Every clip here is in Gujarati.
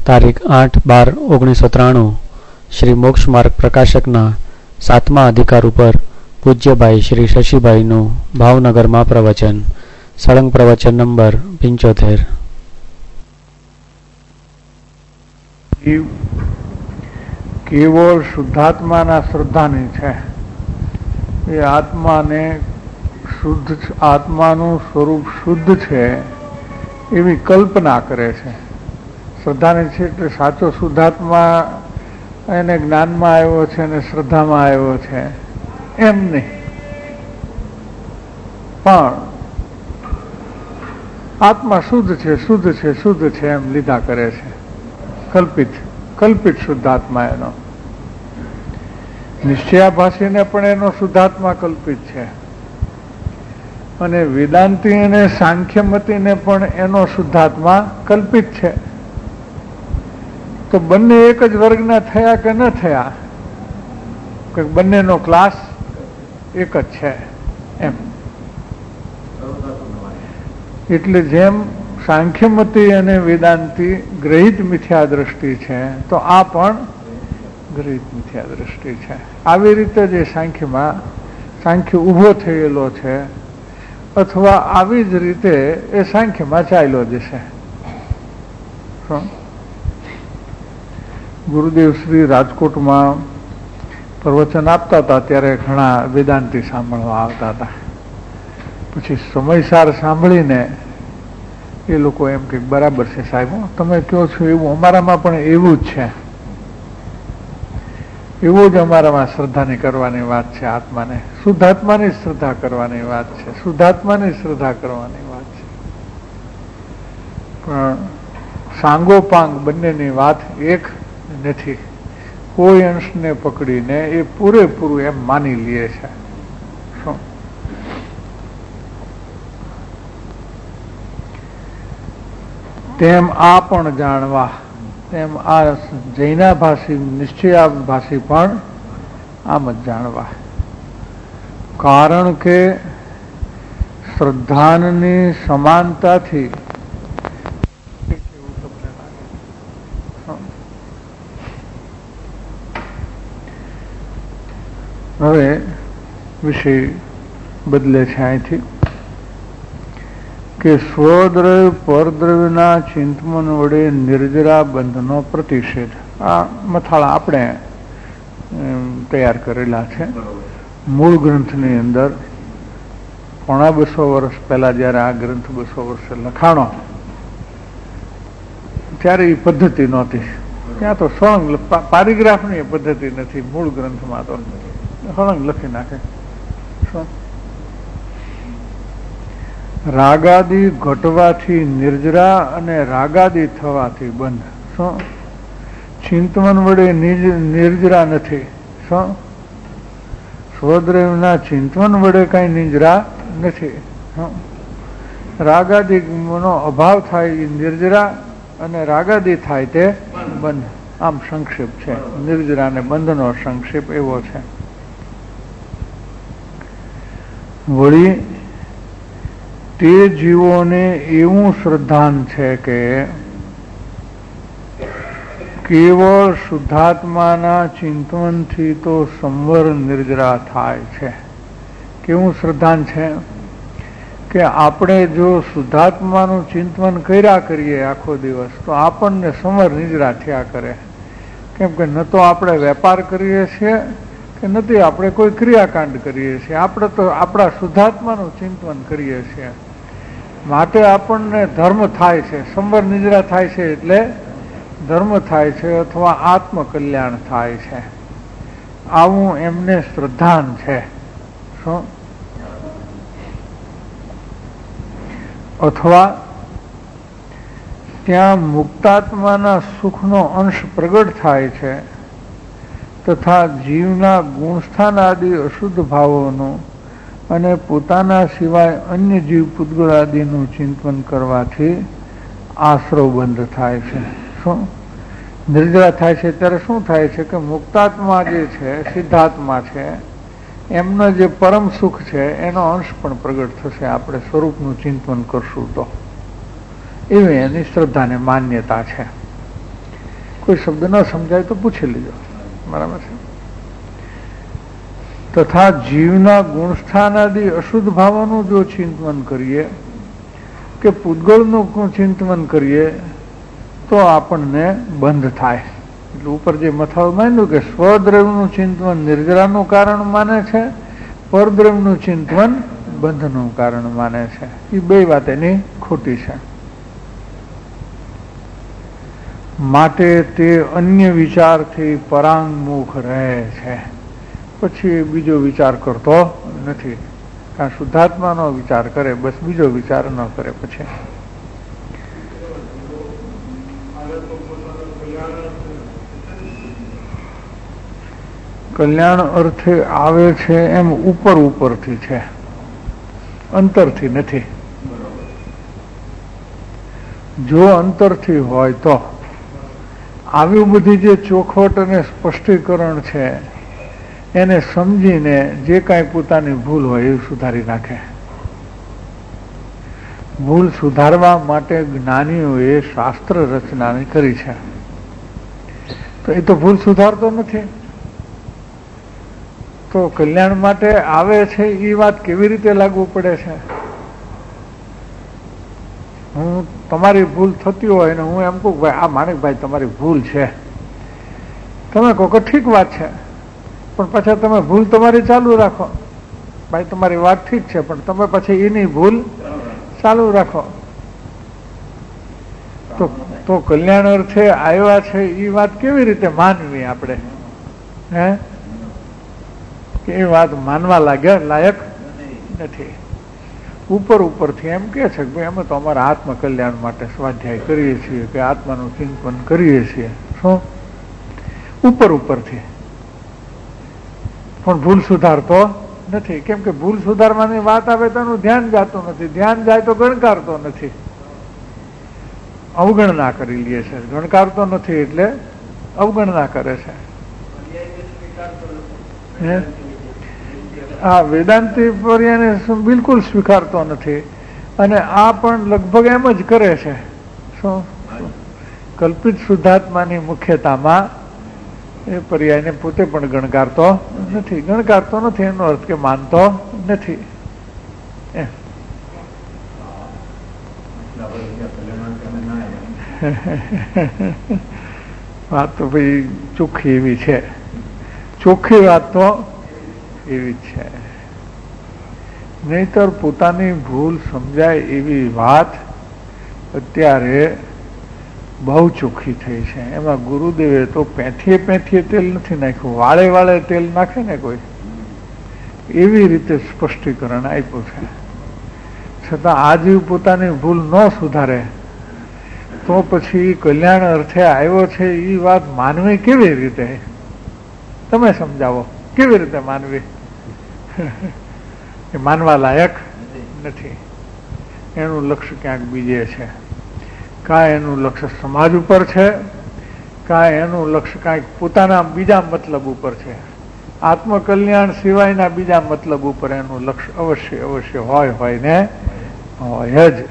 તારીખ 8/12/1993 શ્રી મોક્ષ માર્ગ પ્રકાશકના 7મા અધિકાર ઉપર પૂજ્યભાઈ શ્રી શશીભાઈનું ભાવનગરમાં પ્રવચન. સળંગ પ્રવચન નંબર 75. કેવળ શુદ્ધાત્માના શ્રદ્ધાની છે. એ આત્માને શુદ્ધ, આત્માનું સ્વરૂપ શુદ્ધ છે એવી કલ્પના કરે છે. શ્રદ્ધાની છે એટલે સાચો શુદ્ધાત્મા એને જ્ઞાનમાં આવ્યો છે અને શ્રદ્ધામાં આવ્યો છે એમ નહીં, પણ આત્મા શુદ્ધ છે શુદ્ધ છે શુદ્ધ છે એમ લીધા કરે છે. કલ્પિત શુદ્ધાત્મા એનો. નિશ્ચયાભાસીને પણ એનો શુદ્ધાત્મા કલ્પિત છે અને વેદાંતી અને સાંખ્યમતીને પણ એનો શુદ્ધાત્મા કલ્પિત છે. તો બંને એક જ વર્ગના થયા કે ન થયા, કે બંનેનો ક્લાસ એક જ છે એમ. એટલે જેમ સાંખ્યમતી અને વેદાંતી ગ્રહિત મિથ્યા દ્રષ્ટિ છે, તો આ પણ ગ્રહિત મિથ્યા દ્રષ્ટિ છે. આવી રીતે જે સાંખ્ય ઊભો થયેલો છે, અથવા આવી જ રીતે એ સાંખ્યમાં ચાલ્યો જશે. ગુરુદેવ શ્રી રાજકોટમાં પ્રવચન આપતા હતા ત્યારે ઘણા વેદાંતી સાંભળવા આવતા હતા. પછી સમયસાર સાંભળીને એ લોકો એમ કે બરાબર છે સાહેબ, તમે કહો છો એવું અમારામાં પણ એવું જ છે, એવું જ અમારામાં શ્રદ્ધાની કરવાની વાત છે. આત્માને શુદ્ધાત્માની શ્રદ્ધા કરવાની વાત છે, શુદ્ધાત્માની શ્રદ્ધા કરવાની વાત છે. પણ સાંગોપાંગ બંનેની વાત એક નથી. કોઈ અંશને પકડીને એ પૂરેપૂરું એમ માની લે છે. શું તેમ આ પણ જાણવા, તેમ આ જૈનાભાષી નિશ્ચયાભાષી પણ આમ જ જાણવા. કારણ કે શ્રદ્ધાની સમાનતાથી હવે વિષય બદલે છે અહીંથી કે સ્વદ્રવ્ય પરદ્રવ્યના ચિંતન વડે નિર્જરા બંધનો પ્રતિષેધ. આ મથાળા આપણે તૈયાર કરેલા છે. મૂળ ગ્રંથની અંદર 250 વર્ષ પહેલા જયારે આ ગ્રંથ 200 વર્ષે લખાણો ત્યારે એ પદ્ધતિ નહોતી. ત્યાં તો સળંગ પારિગ્રાફની પદ્ધતિ નથી. મૂળ ગ્રંથમાં તો સળંગ લખી નાખે. રાગાદી ઘટવાથી નિર્જરા અને રાગાદી થવાથી બંધ. શું ચિંતન વડે નિર્જરા નથી. શું સ્વદ્રવ્યના ચિંતન વડે કઈ નિર્જરા નથી. રાગાદી નો અભાવ થાય એ નિર્જરા અને રાગાદી થાય તે બંધ. આમ સંક્ષેપ છે. નિર્જરા અને બંધનો સંક્ષેપ એવો છે. વળી તે જીવોને એવું શ્રદ્ધાન છે કે કેવળ શુદ્ધાત્માના ચિંતનથી તો સંવર નિર્જરા થાય છે. કેવું શ્રદ્ધાન છે કે આપણે જો શુદ્ધાત્માનું ચિંતન કર્યા કરીએ આખો દિવસ, તો આપણને સંવર નિર્જરા થયા કરે. કેમ કે ન તો આપણે વેપાર કરીએ છીએ કે નથી આપણે કોઈ ક્રિયાકાંડ કરીએ છીએ, આપણે તો આપણા શુદ્ધાત્માનું ચિંતન કરીએ છીએ. માટે આપણને ધર્મ થાય છે, સંવર નિજરા થાય છે એટલે ધર્મ થાય છે અથવા આત્મકલ્યાણ થાય છે. આવું એમને શ્રદ્ધાન છે. શું અથવા ત્યાં મુક્તાત્માના સુખનો અંશ પ્રગટ થાય છે તથા જીવના ગુણસ્થાન આદિ અશુદ્ધ ભાવોનું અને પોતાના સિવાય અન્ય જીવ પૂતગળ આદિનું ચિંતન કરવાથી આશ્રવ બંધ થાય છે. શું નિર્જરા થાય છે ત્યારે શું થાય છે કે મુક્તાત્મા જે છે, સિદ્ધાત્મા છે, એમનો જે પરમ સુખ છે એનો અંશ પણ પ્રગટ થશે આપણે સ્વરૂપનું ચિંતન કરશું તો. એવી એની શ્રદ્ધાને માન્યતા છે. કોઈ શબ્દ ન સમજાય તો પૂછી લેજો, બરાબર છે. તથા જીવના ગુણસ્થાનાદિ અશુદ્ધ ભાવોનું જો ચિંતન કરીએ કે પૂતગળનું ચિંતન કરીએ તો આપણને બંધ થાય. એટલે ઉપર જે મથાળું માંડ્યું કે સ્વદ્રવ્યનું ચિંતન નિર્જરાનું કારણ માને છે, પરદ્રવ્યનું ચિંતન બંધનું કારણ માને છે. એ બે વાત એની ખોટી છે. માટે તે અન્ય વિચારથી પરાંગમુખ રહે છે, પછી બીજો વિચાર કરતો નથી. કારણ શુદ્ધાત્માનો વિચાર કરે, બસ બીજો વિચાર ન કરે. પછી કલ્યાણ અર્થે આવે છે એમ ઉપર ઉપરથી છે, અંતરથી નથી. જો અંતરથી હોય તો આવી બધી જે ચોખવટ અને સ્પષ્ટીકરણ છે એને સમજીને જે કાંઈ પોતાની ભૂલ હોય એ સુધારી નાખે. ભૂલ સુધારવા માટે જ્ઞાનીઓએ શાસ્ત્ર રચના કરી છે, તો એ તો ભૂલ સુધારતો નથી. તો કલ્યાણ માટે આવે છે એ વાત કેવી રીતે લાગુ પડે છે? હું તમારી ભૂલ થતી હોય ને હું એમ કહું ભાઈ આ માણેકભાઈ તમારી ભૂલ છે, તમે કહો કે ઠીક વાત છે, પણ પછી તમે ભૂલ તમારી ચાલુ રાખો. ભાઈ તમારી વાત ઠીક છે પણ તમે પછી એની ભૂલ ચાલુ રાખો. તો કલ્યાણ અર્થે આવ્યા છે એ વાત કેવી રીતે માનવી આપણે? હે કે એ વાત માનવા લાયક નથી. ઉપર ઉપરથી એમ કે છે કે ભાઈ અમે તો અમારા આત્મ કલ્યાણ માટે સ્વાધ્યાય કરીએ છીએ કે આત્માનું ચિંતન કરીએ છીએ. શું ઉપર ઉપરથી, પણ ભૂલ સુધારતો નથી. કેમ કે ભૂલ સુધારવાની વાત આવે તો એનું ધ્યાન જાતું નથી. ધ્યાન જાય તો ગણકારતો નથી, અવગણના કરી લે છે. ગણકારતો નથી એટલે અવગણના કરે છે. આ વેદાંતિ પર્યાયને બિલકુલ સ્વીકારતો નથી અને આ પણ લગભગ એમ જ કરે છે. શું કલ્પિત શુદ્ધાત્માની મુખ્યતામાં એ પર્યાયને પોતે પણ ગણકારતો નથી. ગણકારતો નથી એનો અર્થ કે માનતો નથી. વાત તો ભાઈ ચોખ્ખી એવી છે, ચોખ્ખી વાત તો એવી જ છે. નહીતર પોતાની ભૂલ સમજાય એવી વાત અત્યારે બહુ ચોખ્ખી થઈ છે. એમાં ગુરુદેવે તો પેથીએ તેલ નથી નાખ્યું, વાળે વાળે તેલ નાખે ને કોઈ, એવી રીતે સ્પષ્ટીકરણ આપ્યું છે. છતાં આ જીવ પોતાની ભૂલ ન સુધારે તો પછી કલ્યાણ અર્થે આવ્યો છે એ વાત માનવી કેવી રીતે? તમે સમજાવો કેવી રીતે માનવી? એ માનવા લાયક નથી. એનું લક્ષ્ય ક્યાંક બીજે છે. કાંઈ એનું લક્ષ્ય સમાજ ઉપર છે, કાંઈ એનું લક્ષ્ય કાંઈક પોતાના બીજા મતલબ ઉપર છે. આત્મકલ્યાણ સિવાયના બીજા મતલબ ઉપર એનું લક્ષ્ય અવશ્ય હોય ને હોય જ.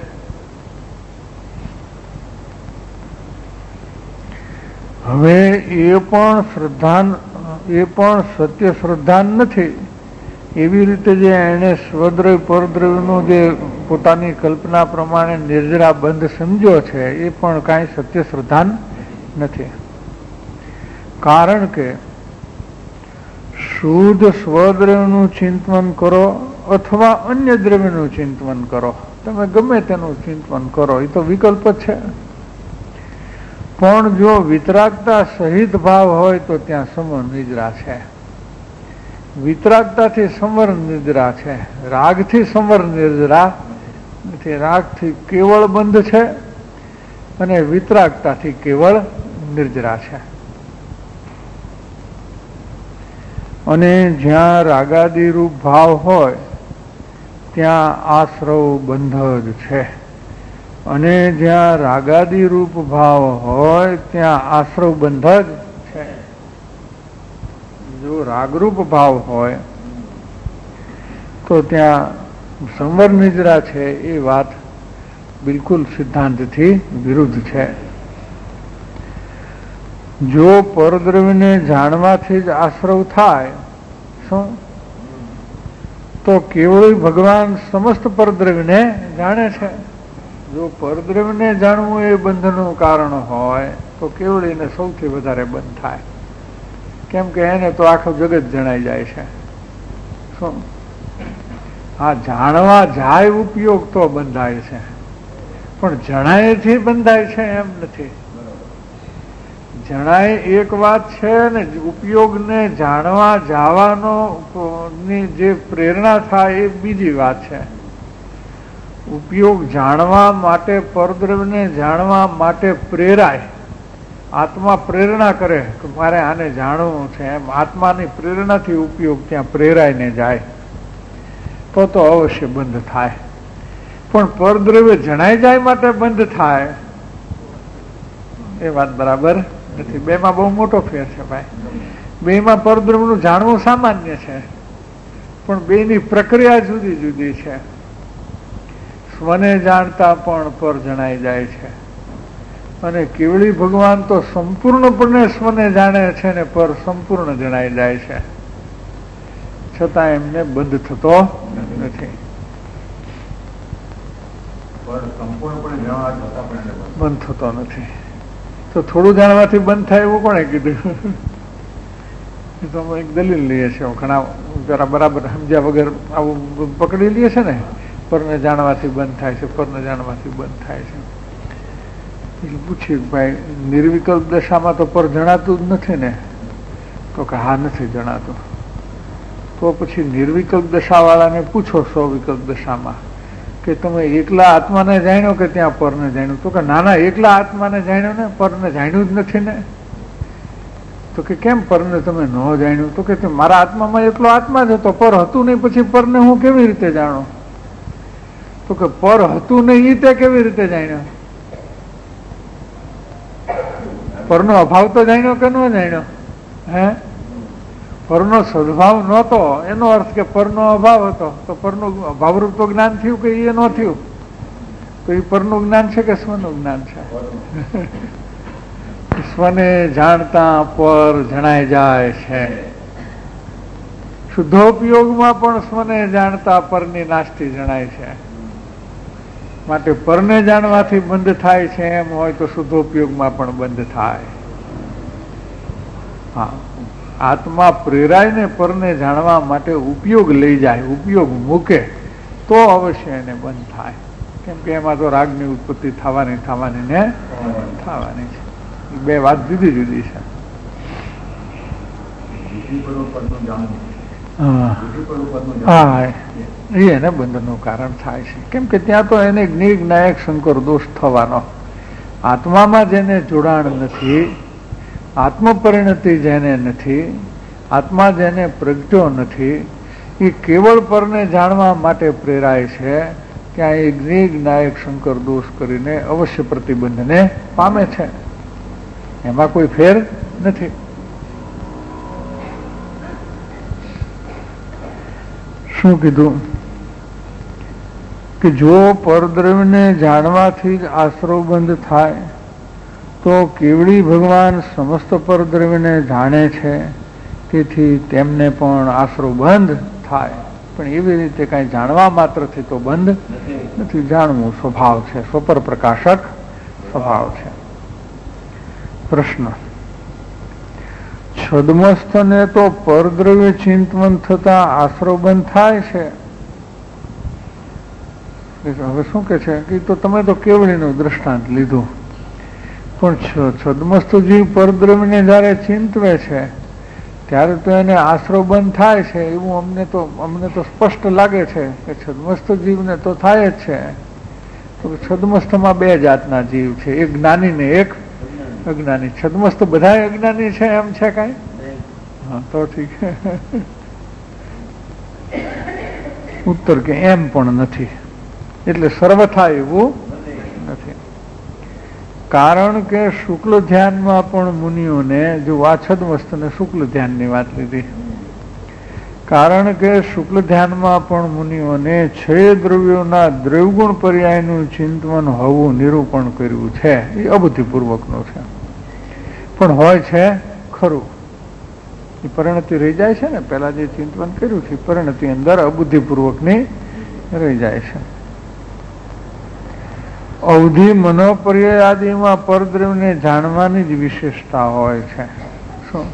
હવે એ પણ સત્ય શ્રદ્ધાન નથી. એવી રીતે જે એને સ્વદ્રવ્ય પરદ્રવ્યનું જે પોતાની કલ્પના પ્રમાણે નિર્જરા બંધ સમજ્યો છે એ પણ કાંઈ સત્ય શ્રદ્ધાન નથી. કારણ કે શુદ્ધ સ્વદ્રવ્યનું ચિંતન કરો અથવા અન્ય દ્રવ્યનું ચિંતન કરો, તમે ગમે તેનું ચિંતન કરો, એ તો વિકલ્પ જ છે. પણ જો વિતરાગતા સહિત ભાવ હોય તો ત્યાં સમર નિદ્રા છે. વિતરાગતાથી સમર નિદ્રા છે, રાગથી સમર નિદ્રા નથી. રાગથી કેવળ બંધ છે અને વિતરાગતાથી કેવળ નિર્જરા છે. અને જ્યાં રાગાદી રૂપ ભાવ હોય ત્યાં આશ્રવ બંધ જ છે, અને જ્યાં રાગાદી રૂપ ભાવ હોય ત્યાં આશ્રવ બંધ જ છે. જો રાગરૂપ ભાવ હોય તો ત્યાં સંવર નિદ્રા છે એ વાત બિલકુલ સિદ્ધાંતથી વિરુદ્ધ છે. જો પરદ્રવ્યને જાણવાથી જ આશ્રવ થાય શું તો કેવળ ભગવાન સમસ્ત પરદ્રવ્યને જાણે છે. જો પરદ્રવ્યને જાણવું એ બંધનું કારણ હોય તો કેવળીને સૌથી વધારે બંધ થાય. કેમ કે એને તો આખું જગત જણાઈ જાય છે. શું આ જાણવા જાય ઉપયોગ તો બંધાય છે, પણ જણાયથી બંધાય છે એમ નથી. જણાય એક વાત છે ને ઉપયોગને જાણવા જવાનો ની જે પ્રેરણા થાય એ બીજી વાત છે. ઉપયોગ જાણવા માટે પરદ્રવ્યને જાણવા માટે પ્રેરાય, આત્મા પ્રેરણા કરે કે મારે આને જાણવું છે, એમ આત્માની પ્રેરણાથી ઉપયોગ ત્યાં પ્રેરાઈને જાય તો અવશ્ય બંધ થાય. પણ પરદ્રવ્ય જણાઈ જાય માટે બંધ થાય એ વાત બરાબર નથી. બેમાં બહુ મોટો ફેર છે ભાઈ. બેમાં પરદ્રવ્યનું જાણવું સામાન્ય છે, પણ બેની પ્રક્રિયા જુદી જુદી છે. સ્વને જાણતા પણ પર જણાઈ જાય છે, અને કેવળી ભગવાન તો સંપૂર્ણપણે સ્વને જાણે છે ને પર સંપૂર્ણ જણાઈ જાય છે, છતાં એમને બંધ થતો નથી. બંધ થતો નથી તો થોડું જાણવાથી બંધ થાય એવું કોણે કીધું? એ તો એક દલીલ લઈએ છીએ, ઘણા જરા બરાબર સમજ્યા વગર આવું પકડી લઈએ છે ને, પરને જાણવાથી બંધ થાય છે, પરને જાણવાથી બંધ થાય છે. એટલે પૂછ્યું ભાઈ નિર્વિકલ્પ દશામાં તો પર જણાતું જ નથી ને? તો કે હા નથી જણાતું. તો પછી નિર્વિકલ્પ દશાવાળાને પૂછો સ્વવિકલ્પ દશામાં કે તમે એકલા આત્માને જાણ્યો કે ત્યાં પરને જાણ્યું? તો કે નાના એકલા આત્માને જાણ્યો ને, પરને જાણ્યું જ નથી ને. તો કે કેમ પરને તમે ન જાણ્યું? તો કે મારા આત્મામાં એકલો આત્મા જ હતો, પર હતું નહીં, પછી પરને હું કેવી રીતે જાણું? તો કે પર હતું નહીં તે કેવી રીતે જાણ્યો? પરનો અભાવ તો જાણ્યો કે ન જાણ્યો? હે, પરનો સદભાવ નહોતો એનો અર્થ કે પરનો અભાવ હતો, તો પરનું અભાવરૂપ તો જ્ઞાન થયું કે એ ન થયું? તો એ પરનું જ્ઞાન છે કે સ્વનું જ્ઞાન છે? સ્વને જાણતા પર જણાઈ જાય છે. શુદ્ધોપયોગમાં પણ સ્વને જાણતા પરની નાસ્તી જણાય છે. માટે પરને જાણવાથી બંધ થાય છે એમ હોય તો શુદ્ધોપયોગમાં પણ બંધ થાય. હા, આત્મા પ્રેરાય ને પરને જાણવા માટે ઉપયોગ લઈ જાય, ઉપયોગ મૂકે તો અવશ્ય એને બંધ થાય. કેમ કે એમાં તો રાગની ઉત્પત્તિ થવાની ને થવાની છે. બે વાત જુદી જુદી છે. હા, એને બંધનનું કારણ થાય છે. કેમ કે ત્યાં તો એને નિર્જ્ઞાયક શંકર દોષ થવાનો. આત્મામાં જેને જોડાણ નથી, આત્મપરિણતિ જેને નથી, આત્મા જેને પ્રગટ્યો નથી, એ કેવળ પરને જાણવા માટે પ્રેરાય છે. ત્યાં એ નિર્જ્ઞાયક શંકર દોષ કરીને અવશ્ય પ્રતિબંધને પામે છે. એમાં કોઈ ફેર નથી. શું કીધું કે જો પરદ્રવ્યને જાણવાથી જ આશ્રવ બંધ થાય તો કેવળી ભગવાન સમસ્ત પરદ્રવ્યને જાણે છે, તેથી તેમને પણ આશ્રવ બંધ થાય. પણ એવી રીતે કાંઈ જાણવા માત્રથી તો બંધ નથી. જાણવું સ્વભાવ છે, સ્વપર પ્રકાશક સ્વભાવ છે. પ્રશ્ન: છદ્મસ્થને તો પરદ્રવ્ય ચિંતન થતા આશ્રવ બંધ થાય છે. હવે શું કે છે કે તો તમે તો કેવળીનું દ્રષ્ટાંત લીધું, પણ છદ્મસ્થ જીવ પરદ્રવ્યને જયારે ચિંતવે છે ત્યારે તો એને આશ્રવ બંધ થાય છે એવું અમને તો સ્પષ્ટ લાગે છે કે છદ્મસ્થ જીવને તો થાય જ છે. તો છદ્મસ્થમાં બે જાતના જીવ છે, એક જ્ઞાની ને એક અજ્ઞાની. છદ્મસ્થ બધા અજ્ઞાની છે એમ છે કઈ? હા, તો ઠીક. ઉત્તર કે એમ પણ નથી, એટલે સર્વથા એવું નથી. કારણ કે શુક્લ ધ્યાનમાં પણ મુનિઓને, જો આ છદ્મસ્થને શુક્લ ધ્યાનની વાત લીધી, કારણ કે શુક્લ ધ્યાનમાં પણ મુનિઓને 6 દ્રવ્યોના દ્રવ્યગુણ પર્યાયનું ચિંતન હોવું નિરૂપણ કર્યું છે. એ અબુદ્ધિપૂર્વકનું છે. પણ હોય છે ખરું. એ પરિણતિ રહી જાય છે ને, પેલા જે ચિંતન કર્યું છે પરિણતિ અંદર અબુદ્ધિપૂર્વકની રહી જાય છે. અવધિ મનોપર્યાય આદિમાં પરદ્રવ્યને જાણવાની જ વિશેષતા હોય છે. શું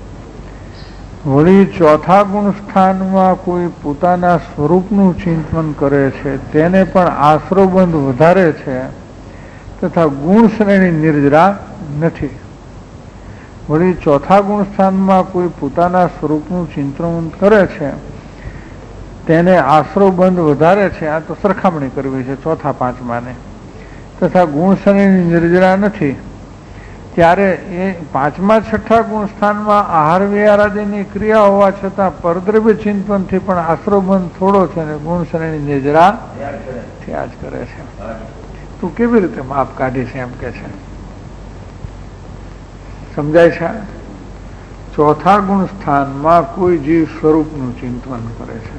વળી ચોથા ગુણ સ્થાનમાં કોઈ પોતાના સ્વરૂપનું ચિંતન કરે છે તેને પણ આશ્રવબંધ વધારે છે તથા ગુણ શ્રેણી નિર્જરા નથી. વળી ચોથા ગુણ સ્થાનમાં કોઈ પોતાના સ્વરૂપનું ચિંતન કરે છે તેને આશ્રવબંધ વધારે છે. આ તો સરખામણી કરવી છે ચોથા પાંચમાને. તથા ગુણ શ્રેણી નિર્જરા નથી. ત્યારે એ પાંચમા છઠ્ઠા ગુણ સ્થાનમાં આહાર વિહાર આદિની ક્રિયા હોવા છતાં પરદ્રવ્ય ચિંતનથી પણ આશ્રવબંધ થોડો છે અને ગુણ શ્રેણી નિર્જરા થયા જ કરે છે. તું કેવી રીતે માપ કાઢી છે એમ કે છે. સમજાય છે? ચોથા ગુણ સ્થાનમાં કોઈ જીવ સ્વરૂપનું ચિંતન કરે છે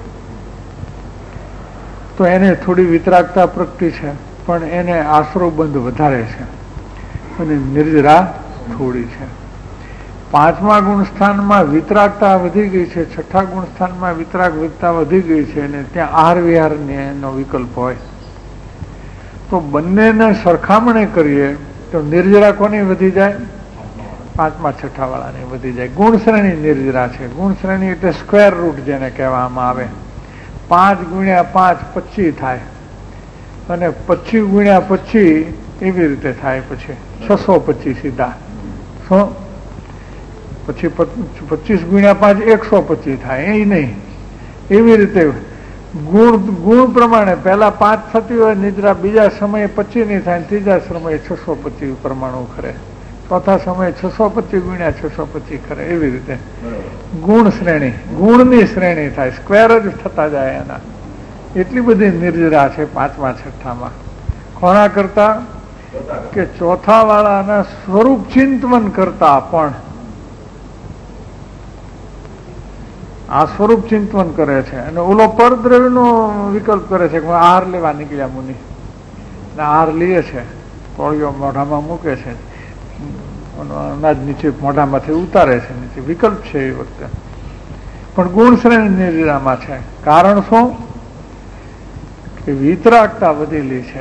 તો એને થોડી વિતરાગતા પ્રગટી છે, પણ એને આશ્રવબંધ વધારે છે અને નિર્જરા થોડી છે. પાંચમા ગુણ સ્થાનમાં વિતરાગતા વધી ગઈ છે, છઠ્ઠા ગુણ સ્થાનમાં વિતરાગતા વધી ગઈ છે અને ત્યાં આહાર વિહારનો વિકલ્પ હોય તો બંનેને સરખામણી કરીએ તો નિર્જરા કોની વધી જાય? પાંચમા છઠ્ઠા વાળાની વધી જાય. ગુણ શ્રેણી નિર્જરા છે. ગુણ શ્રેણી એટલે સ્ક્વેર રૂટ જેને કહેવામાં આવે. 5 ગુણ્યા 5 25 થાય અને 25 ગુણ્યા 25 એવી રીતે થાય. પછી 625 સીધા. શું? પછી 25 ગુણ્યા 5 125 થાય. એ નહીં, એવી રીતે ગુણ પ્રમાણે પહેલા 5 થતી હોય નિદ્રા, બીજા સમયે 25 ની થાય, ત્રીજા સમયે 625 પ્રમાણે ખરે, ચોથા સમયે 625 ગુણ્યા 625 ખરે. એવી રીતે ગુણ શ્રેણી, ગુણની શ્રેણી થાય, સ્ક્વેર જ થતા જાય એના. એટલી બધી નિર્જરા છે પાંચમા છઠ્ઠામાં. કોના કરતા? કે ચોથા વાળાના સ્વરૂપ ચિંતન કરતા પણ આ સ્વરૂપ ચિંતન કરે છે અને ઓલો પરદ્રવ્યનો વિકલ્પ કરે છે. આહાર લેવા નીકળ્યા મુનિ, આહાર લે છે, કોળીઓ મોઢામાં મૂકે છે, અનાજ નીચે મોઢામાંથી ઉતારે છે, નીચે વિકલ્પ છે એ વખતે. પણ ગુણ શ્રેણી નિર્જરામાં છે. કારણ શું? કે વિતરાગતા વધેલી છે.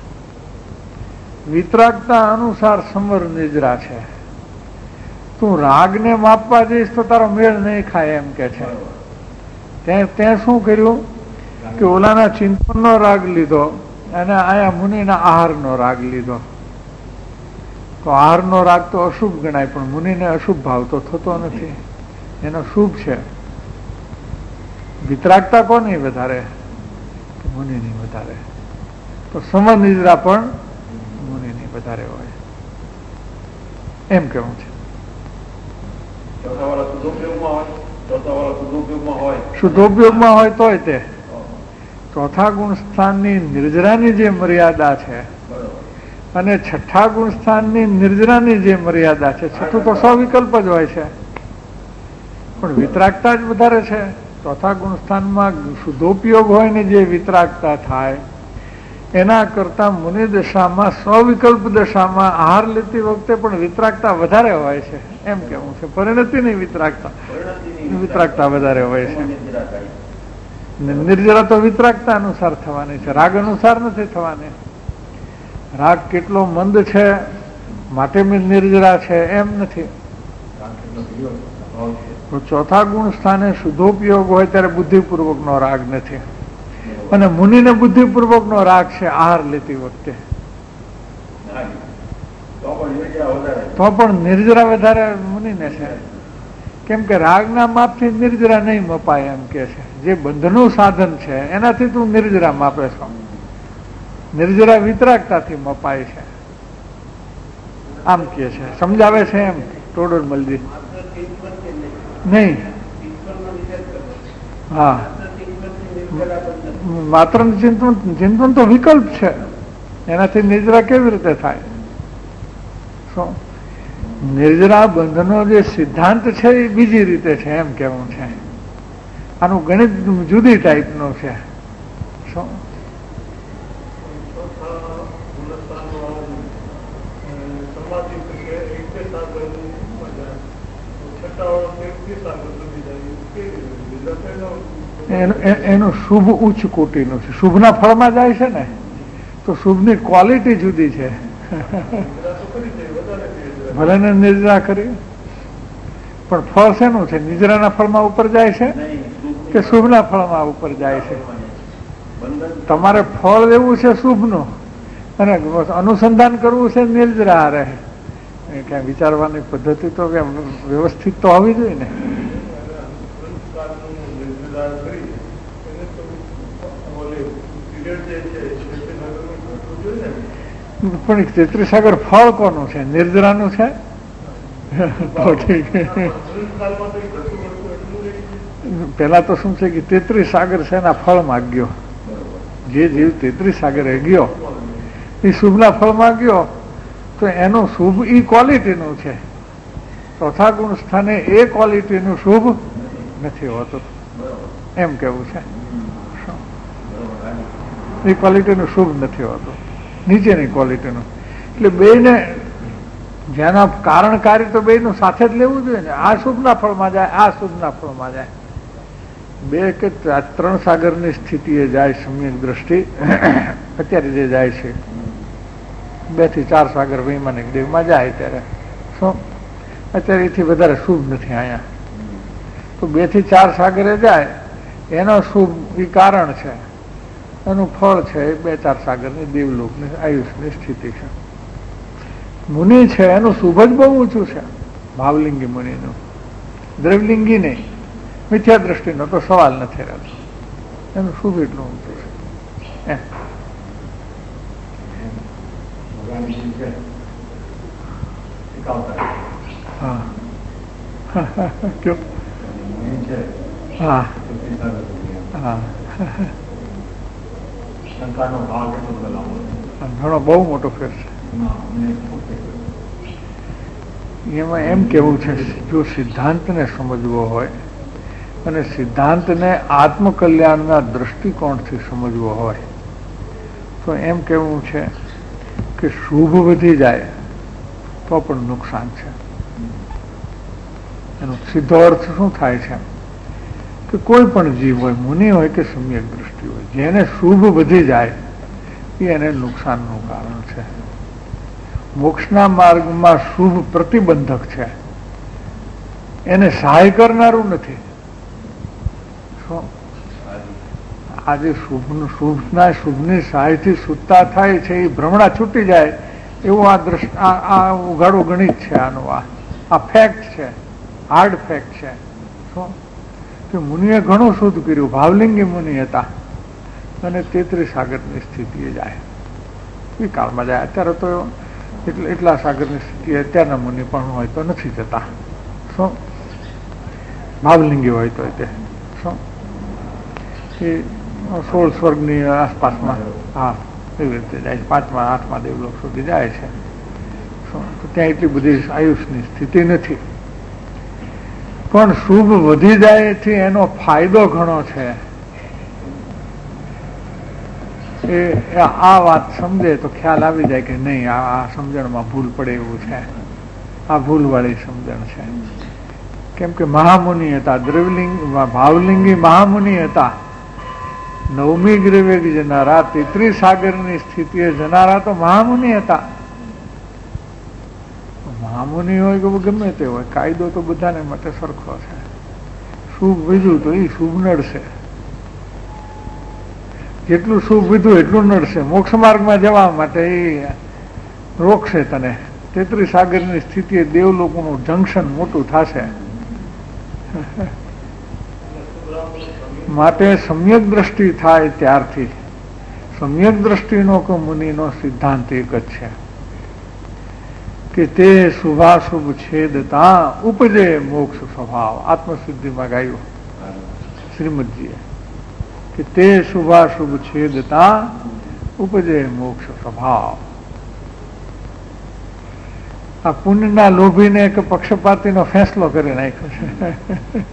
વિતરાગતા અનુસાર સમર નિજરા છે. તું રાગને માપવા જઈશ તો તારો મેળ નહીં ખાય એમ કે છે. તે શું કર્યું કે ઓલાના ચિંતનનો રાગ લીધો અને આયા મુનિના આહારનો રાગ લીધો. તો આહારનો રાગ તો અશુભ ગણાય, પણ મુનિને અશુભ ભાવ તો થતો નથી, એનો શુભ છે. વિતરાગતા કોની વધારે? મુનિની વધારે. તો સમર નિજરા પણ મુનિની વધારે હોય એમ કેવું છે. શુદ્ધોપયોગમાં હોય તોય તે ચોથા ગુણ સ્થાનની નિર્જરાની જે મર્યાદા છે અને છઠ્ઠા ગુણ સ્થાનની નિર્જરાની જે મર્યાદા છે, છઠ્ઠું તો સ્વવિકલ્પ જ હોય છે પણ વિતરાગતા જ વધારે છે. ચોથા ગુણ સ્થાનમાં શુદ્ધોપયોગ હોય ને જે વિતરાગતા થાય એના કરતા મુનિ દશામાં સ્વવિકલ્પ દશામાં આહાર લેતી વખતે પણ વિતરાગતા વધારે હોય છે એમ કેવું છે. પરિણતિની વિતરાગતા વધારે હોય છે. નિર્જરા તો વિતરાગતા અનુસાર થવાની છે, રાગ અનુસાર નથી થવાની. રાગ કેટલો મંદ છે માટે નિર્જરા છે એમ નથી. ચોથા ગુણ સ્થાને શુદ્ધોપયોગ હોય ત્યારે બુદ્ધિપૂર્વક નો રાગ નથી અને મુનિને બુદ્ધિપૂર્વક નો રાગ છે આહાર લેતી વખતે. તો પણ નિર્જરા વધારે મુનિને છે, કેમ કે રાગના માપથી નિર્જરા નહીં મપાય એમ કે છે. જે બંધનું સાધન છે એનાથી તું નિર્જરા માપે છો, નિર્જરા વિતરાગતાથી મપાય છે આમ કે છે. સમજાવે છે એમ ટોડર મલજી? નહીં, હા, માત્ર ચિંતન તો વિકલ્પ છે, એનાથી નિર્જરા કેવી રીતે થાય? શું? નિર્જરા બંધનો જે સિદ્ધાંત છે એ બીજી રીતે છે એમ કેવું છે. આનું ગણિત જુદી ટાઈપનું છે. શું? એનું શુભ ઉચ્ચ કોટીનું છે. શુભના ફળમાં જાય છે ને, તો શુભની ક્વોલિટી જુદી છે. ભલે ને નિદ્રા કરી, પણ ફળ શેનું છે? નિદ્રાના ફળમાં ઉપર જાય છે કે શુભના ફળમાં ઉપર જાય છે? તમારે ફળ લેવું છે શુભનું અને અનુસંધાન કરવું છે નિર્જરા રહે. ક્યાં વિચારવાની પદ્ધતિ તો વ્યવસ્થિત તો હોવી જોઈએ ને. પણ 33 સાગર ફળ કોનું છે? નિર્જરાનું છે. તો ઠીક. પેલા તો શું છે કે 33 સાગર છે એના ફળમાં ગયો. જે જીવ 33 સાગરે ગયો એ શુભના ફળમાં ગયો, તો એનું શુભ એ ક્વોલિટીનું છે. ચોથા ગુણ સ્થાને એ ક્વોલિટીનું શુભ નથી હોતું, એમ કેવું છે. એ ક્વોલિટીનું શુભ નથી હોતું, નીચેની ક્વોલિટીનું. એટલે બેને જેના કારણકારી તો બેનું સાથે જ લેવું જોઈએ ને. આ શુભના ફળમાં જાય, આ શુભના ફળમાં જાય. 2 કે 3 સાગરની સ્થિતિએ જાય સમ્યક દ્રષ્ટિ. અત્યારે જે જાય છે 2 થી 4 સાગર વૈમાનિક દેવમાં જાય ત્યારે શું અત્યારે એથી વધારે શુભ નથી અહીંયા. તો 2 થી 4 સાગરે જાય એનો શુભ એ કારણ છે, એનું ફળ છે 2-4 સાગરની દેવલોકની આયુષની સ્થિતિ છે. મુનિ છે એનું શુભ જ બહુ ઊંચું છે, ભાવલિંગી મુનિનું. દ્રવલિંગી નહીં, મિથ્યા દ્રષ્ટિનો તો સવાલ નથી રહેતો. એનું શુભ એટલું ઊંચું છે. હા હા ઘણો બહુ મોટો ફેર છે. એમાં એમ કેવું છે, જો સિદ્ધાંતને સમજવો હોય અને સિદ્ધાંતને આત્મકલ્યાણના દ્રષ્ટિકોણથી સમજવો હોય તો એમ કેવું છે કે શુભ વધી જાય તો પણ નુકસાન છે. એનો સીધો અર્થ શું થાય છે કે કોઈ પણ જીવ હોય, મુનિ હોય કે સમ્યક દ્રષ્ટિ હોય, જેને શુભ વધી જાય એ એને નુકસાનનું કારણ છે. મોક્ષના માર્ગમાં શુભ પ્રતિબંધક છે, એને સહાય કરનારું નથી. આજે શુભની સહાયથી સુતા થાય છે એ ભ્રમણા છૂટી જાય એવું આ ઉઘાડું ગણિત છે. આનું આ ફેક્ટ છે, હાર્ડ ફેક્ટ છે. શું કે મુનિએ ઘણું શુદ્ધ કર્યું, ભાવલિંગી મુનિ હતા અને 33 સાગરની સ્થિતિએ જાય. એ કાળમાં જાય. અત્યારે તો એટલા સાગરની સ્થિતિ અત્યારના મુનિ પણ હોય તો નથી જતા. શું ભાવલિંગી હોય તો તે શું એ 16 સ્વર્ગની આસપાસમાં, હા એવી રીતે જાય છે. 5મા 8મા દેવલોક સુધી જાય છે. શું તો ત્યાં એટલી બધી આયુષની સ્થિતિ નથી. પણ શુભ વધી જાય એથી એનો ફાયદો ઘણો છે. એ આ વાત સમજે તો ખ્યાલ આવી જાય કે નહીં, આ સમજણમાં ભૂલ પડે એવું છે, આ ભૂલવાળી સમજણ છે. કેમ કે મહામુનિ હતા, ભાવલિંગી મહામુનિ હતા. 9મી ગ્રીવેગ જનારા, 33 સાગરની સ્થિતિએ જનારા તો મહામુનિ હતા. મહામુનિ હોય કે ગમે તે હોય, કાયદો તો બધાને માટે સરખો છે. શુભ વિધું તો એ શુભ નડશે, જેટલું શુભ વિધું એટલું નડશે. મોક્ષ માર્ગમાં જવા માટે એ રોકશે તને. 33 સાગરની સ્થિતિએ દેવલોકોનું જંકશન મોટું થશે. માટે સમ્યક દ્રષ્ટિ થાય ત્યારથી સમ્યક દ્રષ્ટિનો કે મુનિનો સિદ્ધાંત એક જ છે કે તે શુભાશુભ છેદતા ઉપજે મોક્ષ સ્વભાવ. આત્મસિદ્ધિમાં ગાયું શ્રીમદજીએ કે તે શુભાશુભ છેદતા ઉપજે મોક્ષ સ્વભાવ. આ પુણ્યના લોભીને કે પક્ષપાતીનો ફેંસલો કરી નાખ્યો છે.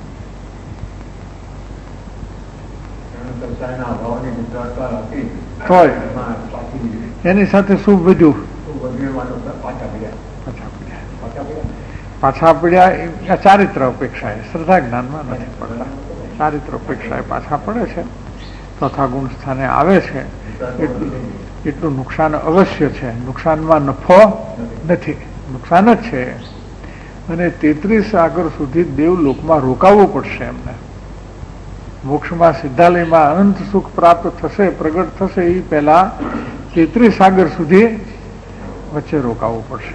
એની સાથે શુભ વધ્યું. પાછા પડ્યા એ ચારિત્ર અપેક્ષાએ, શ્રદ્ધા જ્ઞાનમાં નથી પડતા. ચારિત્ર અપેક્ષાએ પાછા પડે છે, ચોથા ગુણ સ્થાને આવે છે. એટલું નુકસાન અવશ્ય છે, નુકસાનમાં નફો નથી, નુકસાન જ છે. અને 33 સાગર સુધી દેવલોકમાં રોકાવવું પડશે એમને. મોક્ષમાં સિદ્ધાલયમાં અનંત સુખ પ્રાપ્ત થશે, પ્રગટ થશે એ પહેલા 33 સાગર સુધી વચ્ચે રોકાવવું પડશે.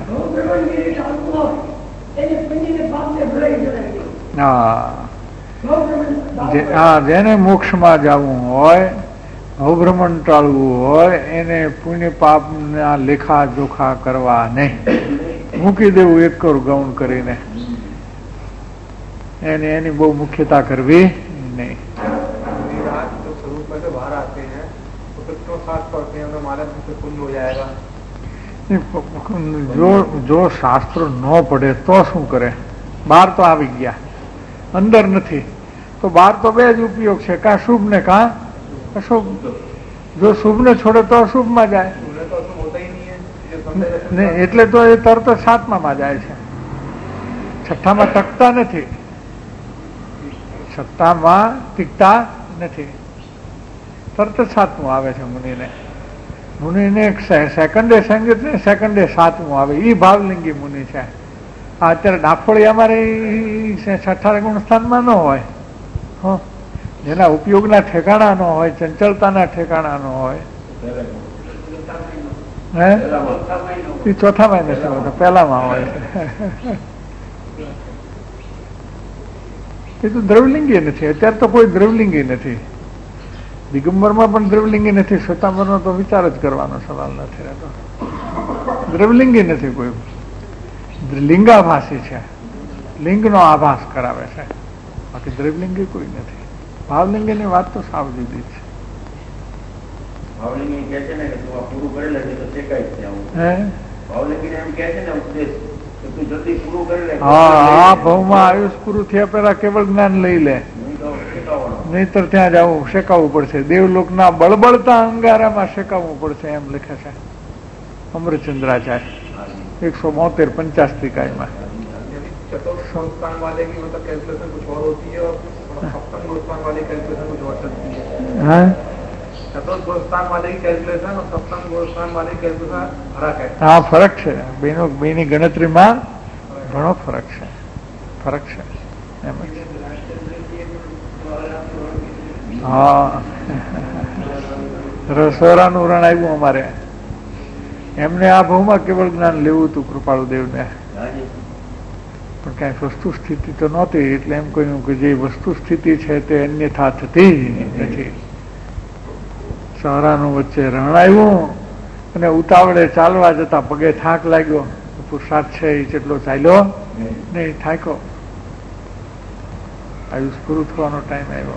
હા, જેને મોક્ષમાં જવું હોય, ભવભ્રમણ ટાળવું હોય, એને પુણ્ય પાપના લેખા જોખા કરવા નહીં, મૂકી દેવું એક કર ગૌણ કરીને, એની બહુ મુખ્યતા કરવી नहीं. જો શાસ્ત્ર ન પડે તો શું કરે? બહાર તો આવી ગયા, અંદર નથી, તો બહાર તો બે જ ઉપયોગ છે, કાં શુભ ને કાં અશુભ. જો શુભ ને છોડે તો અશુભ માં જાય ને, એટલે તો એ તરત 7માં જાય છે. 6માં ટકતા નથી, 6માં ટીકતા નથી, તરત 7મું આવે છે મુનિને. મુનિને સેકન્ડે સંગીત ને સેકન્ડે 7મું આવે, એ ભાવલિંગી મુનિ છે. અત્યારે ડાફોળી અમારે 6 ગુણ સ્થાનમાં ન હોય, જેના ઉપયોગના ઠેકાણા ન હોય, ચંચળતાના ઠેકાણા ન હોય, એ 4માં નથી હોતો, પહેલામાં હોય છે. એ તો દ્રવલિંગી નથી, અત્યારે તો કોઈ દ્રવલિંગી નથી. દિગંબરમાં પણ દ્રવલિંગી નથી, શ્વેતાંબરનો તો વિચાર જ કરવાનો સવાલ નથી રહેતો. દ્રવલિંગી નથી કોઈ, લિંગાભાસી છે, લિંગનો આભાસ કરાવે છે, બાકી દ્રવલિંગી કોઈ નથી. ભાવલિંગીની વાત તો સાવ જુદી છે. હા, ભાવમાં આયુષ પૂરું થયા પેલા કેવળ જ્ઞાન લઈ લે, નહીતર ત્યાં જવું શેકાવવું પડશે. દેવલોકના બળબળતા અંગારામાં શેકાવવું પડશે, એમ લખે છે અમરચંદ્રાચાર્ય 172 50 હા, ફરક છે બેની ગણતરીમાં, ઘણો ફરક છે, ફરક છે એમ. હા, રસોરાનું રણ આવ્યું અમારે. એમને આ ભાવમાં કેવળ જ્ઞાન લેવું હતું કૃપાળુ દેવને, પણ કઈ વસ્તુ સ્થિતિ તો નહોતી, એટલે એમ કહ્યું કે જે વસ્તુ સ્થિતિ છે તે અન્યથા થતી નથી. સહરાનું વચ્ચે રણ આવ્યું અને ઉતાવળે ચાલવા જતા પગે થાક લાગ્યો. પુરુષાર્થ છે એ જેટલો ચાલ્યો નહીં, થાક્યો. આયુષ પૂરું થવાનો ટાઈમ આવ્યો.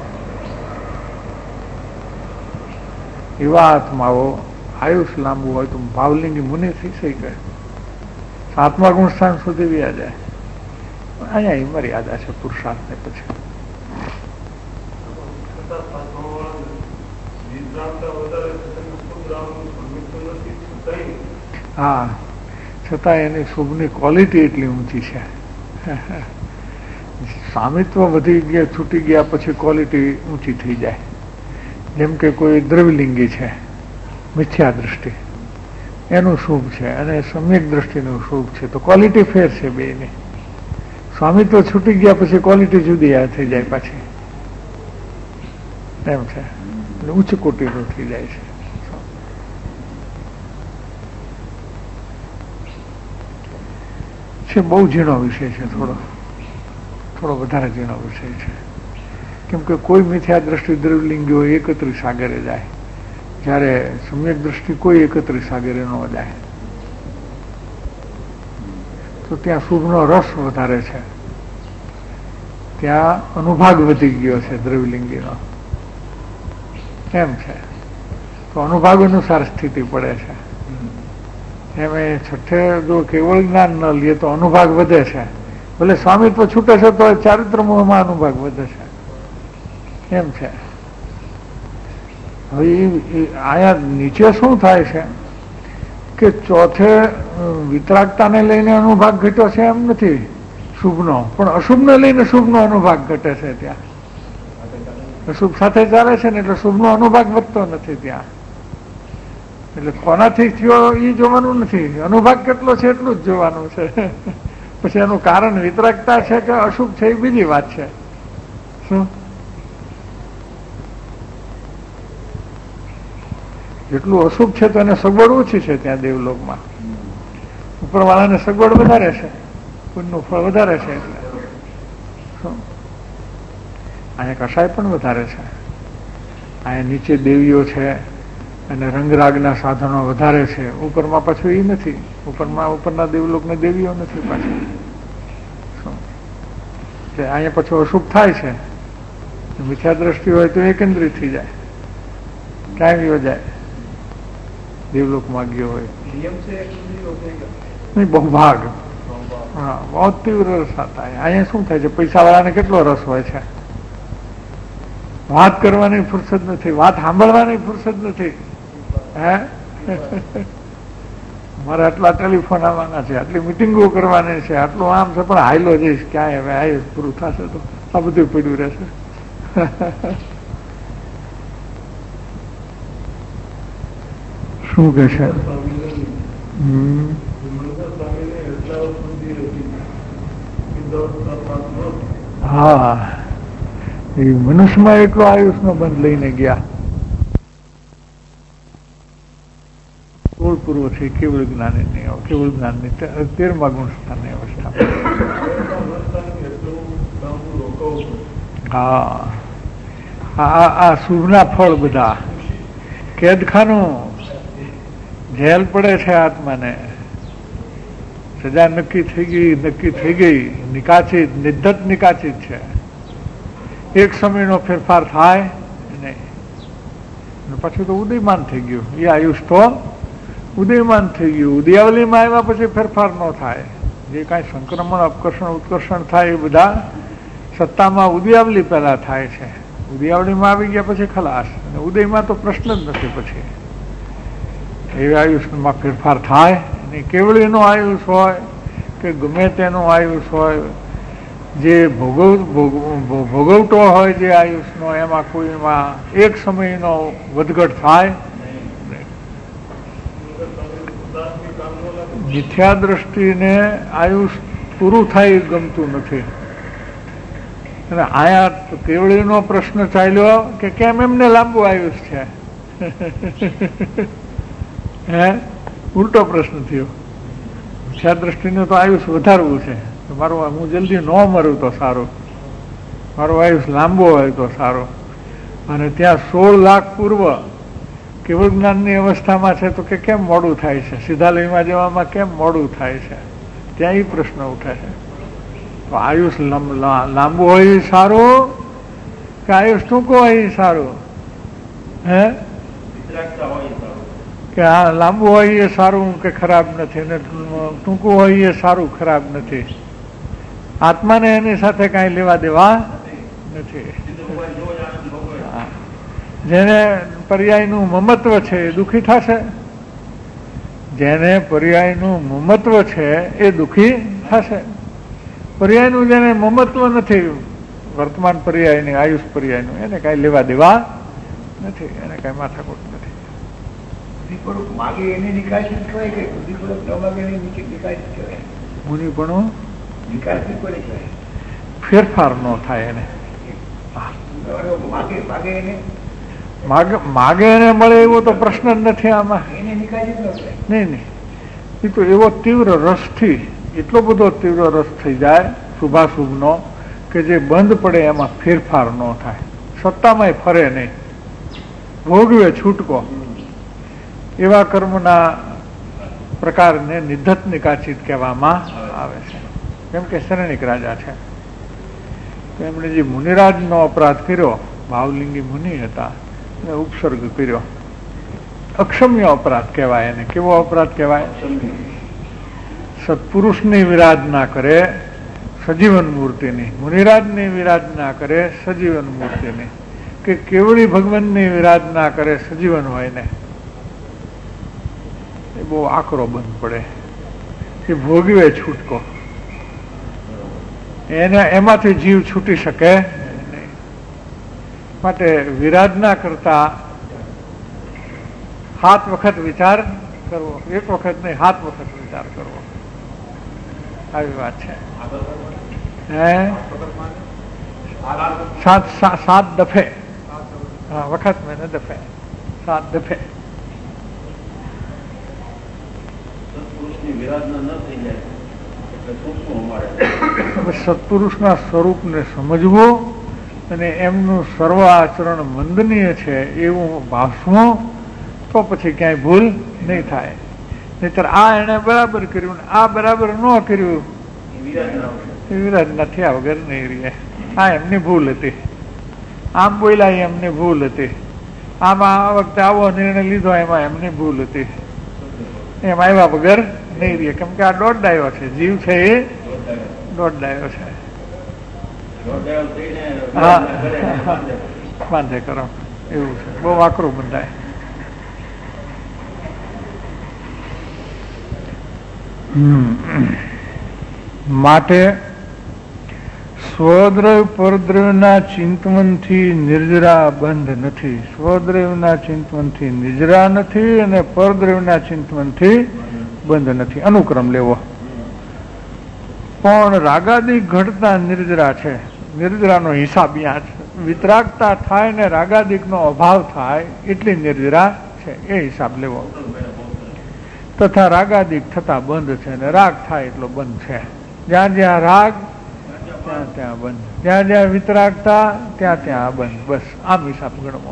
એવા આત્માઓ આયુષ લાંબુ હોય તો ભાવલિંગી મુનિ થઈ શકે, 7મા ગુણ સ્થાન સુધી વ્યા જાય. અહીંયા એ મર્યાદા છે પુરુષાર્થ ને. પછી હા, છતાં એની શુભની ક્વોલિટી એટલી ઊંચી છે. સ્વામિત્વ વધી ગયા, છૂટી ગયા પછી ક્વોલિટી ઊંચી થઈ જાય. જેમ કે કોઈ દ્રવલિંગી છે, મિથ્યા દૃષ્ટિ, એનું શુભ છે અને સમ્યક દ્રષ્ટિનું શુભ છે, તો ક્વોલિટી ફેર છે બેની. સ્વામિત્વ છૂટી ગયા પછી ક્વોલિટી જુદી થઈ જાય પાછી, એમ છે. એટલે ઉચ્ચ કોટીનું થઈ જાય છે. બહુ ઝીણો વિષય છે, થોડો વધારે ઝીણો વિષય છે. કેમ કે કોઈ મિથ્યા દ્રષ્ટિ દ્રવલિંગીઓ 31 સાગરે જાય, જ્યારે સમ્યક દ્રષ્ટિ કોઈ 31 સાગરે ન જાય. તો ત્યાં શુભનો રસ વધારે છે, ત્યાં અનુભાગ વધી ગયો છે દ્રવલિંગીનો, એમ છે. તો અનુભાગ અનુસાર સ્થિતિ પડે છે. એમ છઠ્ઠે જો કેવળ જ્ઞાન ન લે તો અનુભાગ વધે છે. ભલે સ્વામિત્વ છૂટે છે તો ચારિત્રમોહમાં અનુભાગ વધે છે, એમ છે. હવે આયા નીચે શું થાય છે કે ચોથે વિતરાગતાને લઈને અનુભાગ ઘટ્યો છે એમ નથી, શુભનો, પણ અશુભને લઈને શુભનો અનુભાગ ઘટે છે ત્યાં. અશુભ સાથે ચાલે છે ને એટલે શુભનો અનુભાગ વધતો નથી ત્યાં. એટલે કોનાથી થયો એ જોવાનું નથી, અનુભાગ કેટલો છે એટલું જ જોવાનું છે. પછી એનું કારણ વિતરાગતા છે કે અશુભ છે એ બીજી વાત છે. શું જેટલું અશુભ છે તો એને સગવડ ઓછી છે ત્યાં દેવલોકમાં. ઉપરવાળાને સગવડ વધારે છે, પુણ્યનું ફળ વધારે છે. એટલે અહીંયા કસાય પણ વધારે છે. અહીંયા નીચે દેવીઓ છે અને રંગરાગના સાધનો વધારે છે. ઉપરમાં પાછું એ નથી, ઉપરના દેવલોકને દેવીઓ નથી પાછું. અહીંયા પાછું અશુભ થાય છે. મિથ્યા દ્રષ્ટિ હોય તો એકંદરી થઈ જાય, ક્યાંય ગયો જાય, દેવલોકમાં ગયો હોય નહીં. બહુ ભાગ, હા, બહુ તીવ્ર રસ હતા. અહીંયા શું થાય છે, પૈસા વાળાને કેટલો રસ હોય છે. વાત કરવાની ફુરસદ નથી, વાત સાંભળવાની ફુરસદ નથી. હે મારે આટલા ટેલિફોન આવવાના છે, આટલી મિટિંગો કરવાની છે, આટલું આમ છે, પણ હાઈલો જઈશ ક્યાંય, હવે આવીશ પૂરું થશે તો આ બધું પડ્યું રહેશે. શું કે છે? હા, એ મનુષ્યમાં એટલો આયુષનો બંધ લઈને ગયા. પૂર્વ છે કેવળ જ્ઞાનની, કેવળ જ્ઞાનની 13મા ગુણ સ્થાનની અવસ્થા. હા, આ શુભના ફળ બધા, કેદખાનું જેલ પડે છે આત્માને, સજા નક્કી થઈ ગઈ, નિકાચિત, નિર્ધત નિકાચિત છે. એક સમયનો ફેરફાર થાય નહીં, પછી તો ઉદયમાન થઈ ગયું. એ આયુષ તો ઉદયમાન થઈ ગયું. ઉદયાવલીમાં આવ્યા પછી ફેરફાર ન થાય. જે કાંઈ સંક્રમણ, અપકર્ષણ, ઉત્કર્ષણ થાય એ બધા સત્તામાં ઉદયાવલી પહેલા થાય છે. ઉદયાવલીમાં આવી ગયા પછી ખલાસ, અને ઉદયમાં તો પ્રશ્ન જ નથી. પછી એ આયુષમાં ફેરફાર થાય. અને કેવળીનો આયુષ હોય કે ગમે તેનું આયુષ હોય, જે ભોગવટો હોય જે આયુષનો, એમાં કોઈમાં એક સમયનો વધઘટ થાય. મિથ્યા દ્રષ્ટિને આયુષ પૂરું થાય ગમતું નથી. અને આયા કેવળીનો પ્રશ્ન ચાલ્યો કે કેમ એમને લાંબુ આયુષ છે. હે, ઉલટો પ્રશ્ન થયો. મિથ્યા દ્રષ્ટિને તો આયુષ વધારવું છે. મારું હું જલ્દી ન મરું તો સારું, મારું આયુષ લાંબો હોય તો સારું. અને ત્યાં 16 લાખ પૂર્વ કેવળ જ્ઞાનની અવસ્થામાં છે તો કે કેમ મોડું થાય છે, સીધા લયમાં જવામાં કેમ મોડું થાય છે, ત્યાં એ પ્રશ્ન ઉઠે છે. તો આયુષ લાંબુ હોય એ સારું કે આયુષ ટૂંકો હોય એ સારું? હે, કે હા, લાંબુ હોય એ સારું કે ખરાબ નથી, ને ટૂંકું હોય એ સારું ખરાબ નથી. આત્માને એની સાથે કાંઈ લેવા દેવા નથી. જેને પર્યાયનું મમત્વ છે એ દુઃખી થશે, જેને પર્યાયનું મમત્વ છે એ દુઃખી થશે. પર્યાયનું જેને મમત્વ નથી, વર્તમાન પર્યાયની, આયુષ પર્યાયનું, એને કાંઈ લેવા દેવા નથી, એને કાંઈ માથાકૂટ નથી. મુનિપણું ફેરફાર ન થાય એને. માગે એને મળે એવો તો પ્રશ્ન જ નથી આમાં. નહીં, એ તો એવો તીવ્ર રસથી, એટલો બધો તીવ્ર રસ થઈ જાય શુભાશુભનો કે જે બંધ પડે એમાં ફેરફાર ન થાય, સત્તામાંય ફરે નહીં, ભોગવે છૂટકો. એવા કર્મના પ્રકારને નિધત નિકાચિત કહેવામાં આવે છે. કેમ કે શરણિક રાજા છે, એમણે જે મુનિરાજનો અપરાધ કર્યો, ભાવલિંગી મુનિ હતા, એને ઉપસર્ગ કર્યો. અક્ષમ્ય અપરાધ કહેવાય એને. કેવો અપરાધ કહેવાય? સત્પુરુષની વિરાધના કરે સજીવન મૂર્તિની, મુનિરાજની વિરાધના કરે સજીવન મૂર્તિની, કે કેવળી ભગવાનની વિરાધના કરે સજીવન હોય ને, એ બહુ આકરો બંધ પડે, એ ભોગવે છૂટકો. એને એમાંથી જીવ છૂટી શકે નહીં. માટે વિરાધના કરતા 7 વખત વિચાર કરવો, 1 વખત નહીં 7 વખત વિચાર કરવો, આવી વાત છે. હે 7 દફે, હા વખત મેં ને દફે, 7 દફે. સત્પુરુષના સ્વરૂપને સમજવું અને એમનું સર્વ આચરણ વંદનીય છે એવું ભાસવું, તો પછી ક્યાંય ભૂલ નહીં થાય. નહીતર આ એને બરાબર કર્યું, આ બરાબર ન કર્યું, વિરાધના થયા વગર નહીં રહે. આ એમની ભૂલ હતી, આમ બોલ્યા એમની ભૂલ હતી, આમાં આ વખતે આવો નિર્ણય લીધો એમાં એમની ભૂલ હતી, એમ આવ્યા વગર નહીં રહે. કેમ કે આ દોડડાયો છે, જીવ છે એ દોડડાયો છે. હા બાંધે કરો એવું છે, બહુ આકરું બંધાય. માટે સ્વદ્રવ્ય પરદ્રવ્યના ચિંતવનથી નિર્જરા બંધ નથી. સ્વદ્રવ્યના ચિંતવનથી નિર્જરા નથી અને પરદ્રવ્યના ચિંતવનથી બંધ નથી. અનુક્રમ લેવો. પણ રાગાદિક ઘટતા નિર્જરા છે. નિર્જરાનો હિસાબ યા છે. વિતરાગતા થાય ને રાગાદિકનો અભાવ થાય એટલી નિર્જરા છે, એ હિસાબ લેવો. તથા રાગાદિક થતા બંધ છે ને રાગ થાય એટલો બંધ છે. જ્યાં જ્યાં રાગ ત્યાં ત્યાં બંધ, જ્યાં જ્યાં વિતરાગતા ત્યાં ત્યાં બંધ. બસ આમ હિસાબ ગણવો.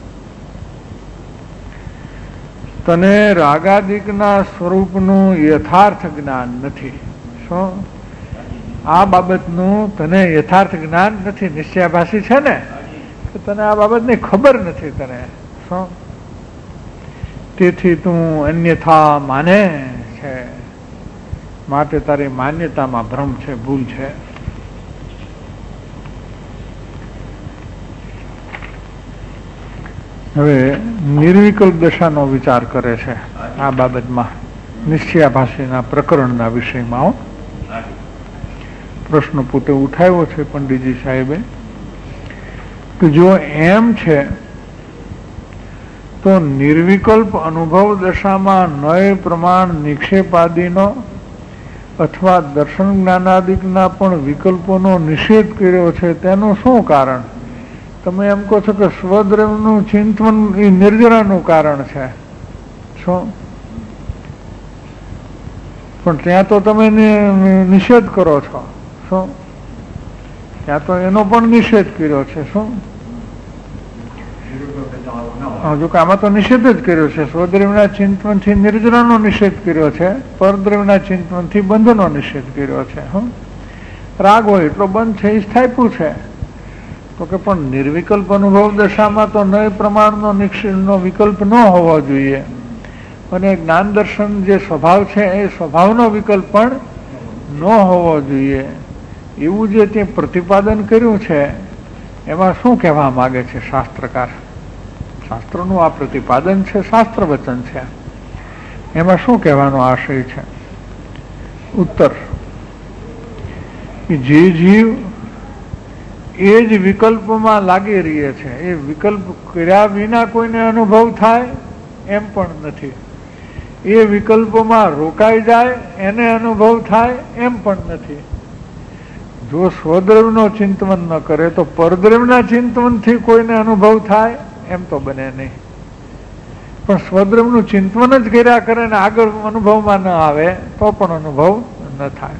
તને રાગાદિકના સ્વરૂપનું યથાર્થ જ્ઞાન નથી. શું આ બાબતનું તને યથાર્થ જ્ઞાન નથી? નિશ્ચયાભાસી છે ને, તો તને આ બાબતની ખબર નથી. તને શું તેથી તું અન્યથા માને છે, માટે તારી માન્યતામાં ભ્રમ છે, ભૂલ છે. હવે નિર્વિકલ્પ દશાનો વિચાર કરે છે આ બાબતમાં, નિશ્ચયાભાસીના પ્રકરણના વિષયમાં. પ્રશ્ન પોતે ઉઠાવ્યો છે પંડિતજી સાહેબે કે જો એમ છે તો નિર્વિકલ્પ અનુભવ દશામાં નય પ્રમાણ નિક્ષેપાદિનો અથવા દર્શન જ્ઞાનાદિકના પણ વિકલ્પોનો નિષેધ કર્યો છે, તેનું શું કારણ? તમે એમ કહો છો કે સ્વદ્રવ્યનું ચિંતન એ નિર્જરાનું કારણ છે. શું? પણ ત્યાં તો તમે નિષેધ કરો છો. શું? ત્યાં તો એનો પણ નિષેધ કર્યો છે. શું? જો કે આમાં તો નિષેધ જ કર્યો છે. સ્વદ્રવ્યના ચિંતનથી નિર્જરાનો નિષેધ કર્યો છે, પરદ્રવ્યના ચિંતનથી બંધનો નિષેધ કર્યો છે. રાગ હોય એટલો બંધ છે એ સ્થાપ્યું છે. તો કે પણ નિર્વિકલ્પ અનુભવ દશામાં તો નય પ્રમાણનો નિક્ષેપનો વિકલ્પ ન હોવો જોઈએ, અને જ્ઞાન દર્શન જે સ્વભાવ છે એ સ્વભાવનો વિકલ્પ પણ ન હોવો જોઈએ. એવું જે તે પ્રતિપાદન કર્યું છે એમાં શું કહેવા માંગે છે શાસ્ત્રકાર? શાસ્ત્રનું આ પ્રતિપાદન છે, શાસ્ત્ર વચન છે, એમાં શું કહેવાનો આશય છે? ઉત્તર, જે જીવ એ જ વિકલ્પમાં લાગી રહે છે, એ વિકલ્પ કર્યા વિના કોઈને અનુભવ થાય એમ પણ નથી. એ વિકલ્પમાં રોકાઈ જાય એને અનુભવ થાય એમ પણ નથી. જો સ્વદ્રવ્યનો ચિંતન ન કરે તો પરદ્રવ્યના ચિંતનથી કોઈને અનુભવ થાય એમ તો બને નહીં. પણ સ્વદ્રવ્યનું ચિંતન જ કર્યા કરે ને આગળ અનુભવમાં ન આવે તો પણ અનુભવ ન થાય.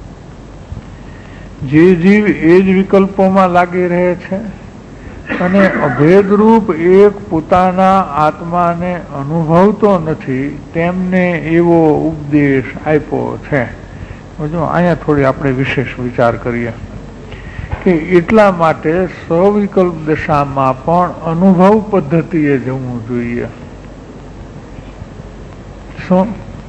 જે જીવ એ જ વિકલ્પોમાં લાગી રહે છે અને અભેદરૂપ એક પોતાના આત્માને અનુભવતો નથી, તેમને એવો ઉપદેશ આપ્યો છે. જો અહીંયા થોડી આપણે વિશેષ વિચાર કરીએ કે એટલા માટે સવિકલ્પ દશામાં પણ અનુભવ પદ્ધતિએ જવું જોઈએ. શું?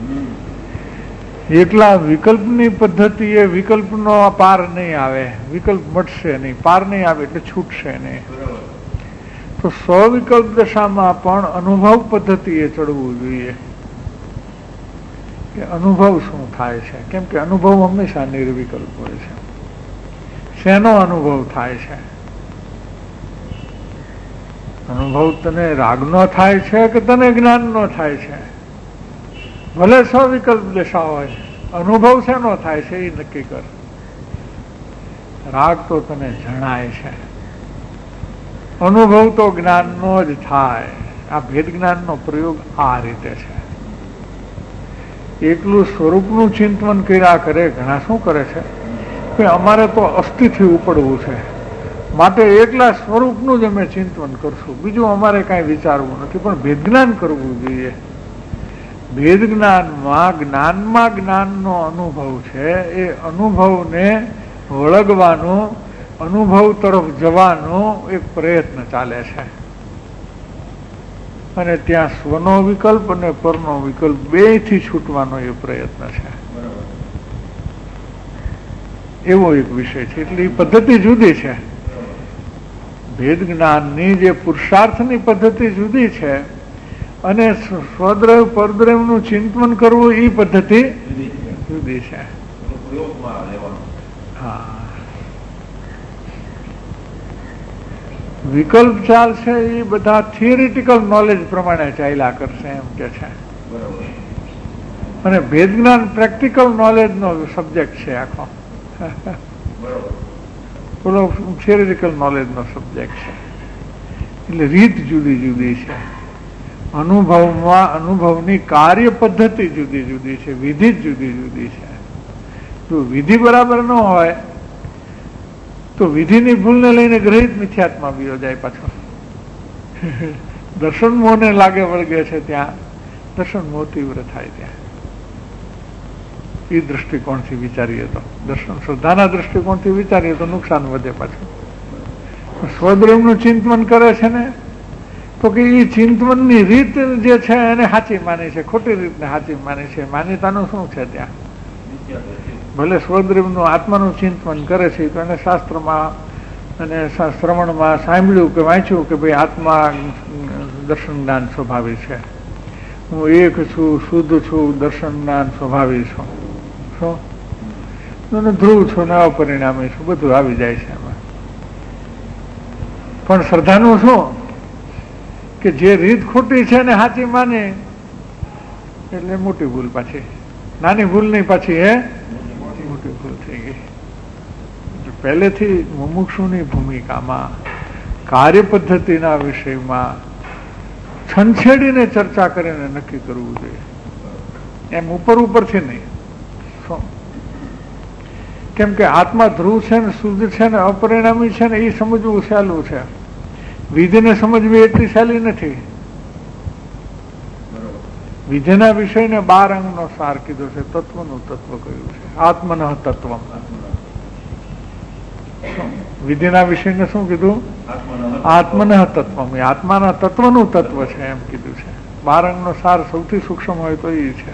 એકલા વિકલ્પની પદ્ધતિએ વિકલ્પનો પાર નહીં આવે, વિકલ્પ મટશે નહીં, પાર નહીં આવે એટલે છૂટશે નહીં. તો સવિકલ્પ દશામાં પણ અનુભવ પદ્ધતિએ ચડવું જોઈએ કે અનુભવ શું થાય છે. કેમ કે અનુભવ હંમેશા નિર્વિકલ્પ હોય છે. શેનો અનુભવ થાય છે? અનુભવ તને રાગનો થાય છે કે તને જ્ઞાનનો થાય છે? ભલે સ્વવિકલ્પ દશા હોય, અનુભવ શેનો થાય છે એ નક્કી કર. રાગ તો તને જણાય છે, અનુભવ તો જ્ઞાનનો જ થાય. આ ભેદ જ્ઞાનનો પ્રયોગ આ રીતે છે. એકલું સ્વરૂપનું ચિંતન કર્યા કરે. ઘણા શું કરે છે કે અમારે તો અસ્થિથી ઉપડવું છે, માટે એકલા સ્વરૂપનું જ અમે ચિંતન કરશું, બીજું અમારે કાંઈ વિચારવું નથી. પણ ભેદ જ્ઞાન કરવું જોઈએ. ભેદ જ્ઞાનમાં જ્ઞાનનો અનુભવ છે. એ અનુભવને વળગવાનો, અનુભવ તરફ જવાનો એક પ્રયત્ન ચાલે છે. અને ત્યાં સ્વનો વિકલ્પ અને પરનો વિકલ્પ બેથી છૂટવાનો એ પ્રયત્ન છે. એવો એક વિષય છે. એટલે એ પદ્ધતિ જુદી છે. ભેદ જ્ઞાનની જે પુરુષાર્થની પદ્ધતિ જુદી છે, અને સ્વદ્રવ્ય પરદ્રવ્યનું ચિંતન કરવું એ પદ્ધતિ જુદી છે. હા, વિકલ્પ ચાલશે એ બધા થિયરિટિકલ નોલેજ પ્રમાણે ચાલ્યા કરશે એમ કે છે. અને ભેદ જ્ઞાન પ્રેક્ટિકલ નોલેજનો સબ્જેક્ટ છે આખો. બોલો, થિયરિટિકલ નોલેજનો સબ્જેક્ટ છે. એટલે રીત જુદી જુદી છે. અનુભવમાં અનુભવની કાર્ય પદ્ધતિ જુદી જુદી છે, વિધિ જુદી જુદી છે. જો વિધિ બરાબર ન હોય તો વિધિની ભૂલને લઈને ગ્રહિત મિથ્યાત્મા બીઓ જાય પાછો. દર્શન મોહને લાગે વળગે છે ત્યાં દર્શન મોહ તીવ્ર થાય. ત્યાં એ દ્રષ્ટિકોણથી વિચારીએ તો, દર્શન શ્રદ્ધાના દ્રષ્ટિકોણથી વિચારીએ તો નુકસાન વધે પાછું. સ્વદ્રવ્યનું ચિંતન કરે છે ને, તો કે એ ચિંતનની રીત જે છે એને સાચી માની છે, ખોટી રીતને સાચી માની છે. માન્યતાનું શું છે ત્યાં? ભલે સ્વદ્રવ્યનું આત્માનું ચિંતન કરે છે તો એને શાસ્ત્રમાં અને શ્રવણમાં સાંભળ્યું કે વાંચ્યું કે ભાઈ આત્મા દર્શન જ્ઞાન સ્વભાવી છે, હું એક છું, શુદ્ધ છું, દર્શન જ્ઞાન સ્વભાવી છું, શું ધ્રુવ છું ને અપરિણામી છું, બધું આવી જાય છે એમાં. પણ શ્રદ્ધાનું શું કે જે રીત ખોટી છે ને સાચી માને એટલે મોટી ભૂલ. પાછી નાની ભૂલ નહીં, પાછી હે મોટી ભૂલ થઈ ગઈ. પહેલેથી મુમુક્ષુની ભૂમિકામાં કાર્ય પદ્ધતિના વિષયમાં છંછેડીને ચર્ચા કરીને નક્કી કરવું જોઈએ, એમ ઉપરથી નહીં. કેમ કે આત્મા ધ્રુવ છે ને, શુદ્ધ છે ને, અપરિણામી છે ને, એ સમજવું સહેલું છે. વિધિને સમજવી એટલી સહેલી નથી. વિધિના વિષયને 12 અંગનો સાર કીધો છે. તત્વનું તત્વ કહ્યું છે, આત્મન તત્વ. વિધિના વિષયને શું કીધું? આત્મન તત્વ. આત્માના તત્વનું તત્વ છે એમ કીધું છે. 12 અંગનો સાર સૌથી સૂક્ષ્મ હોય તો એ છે.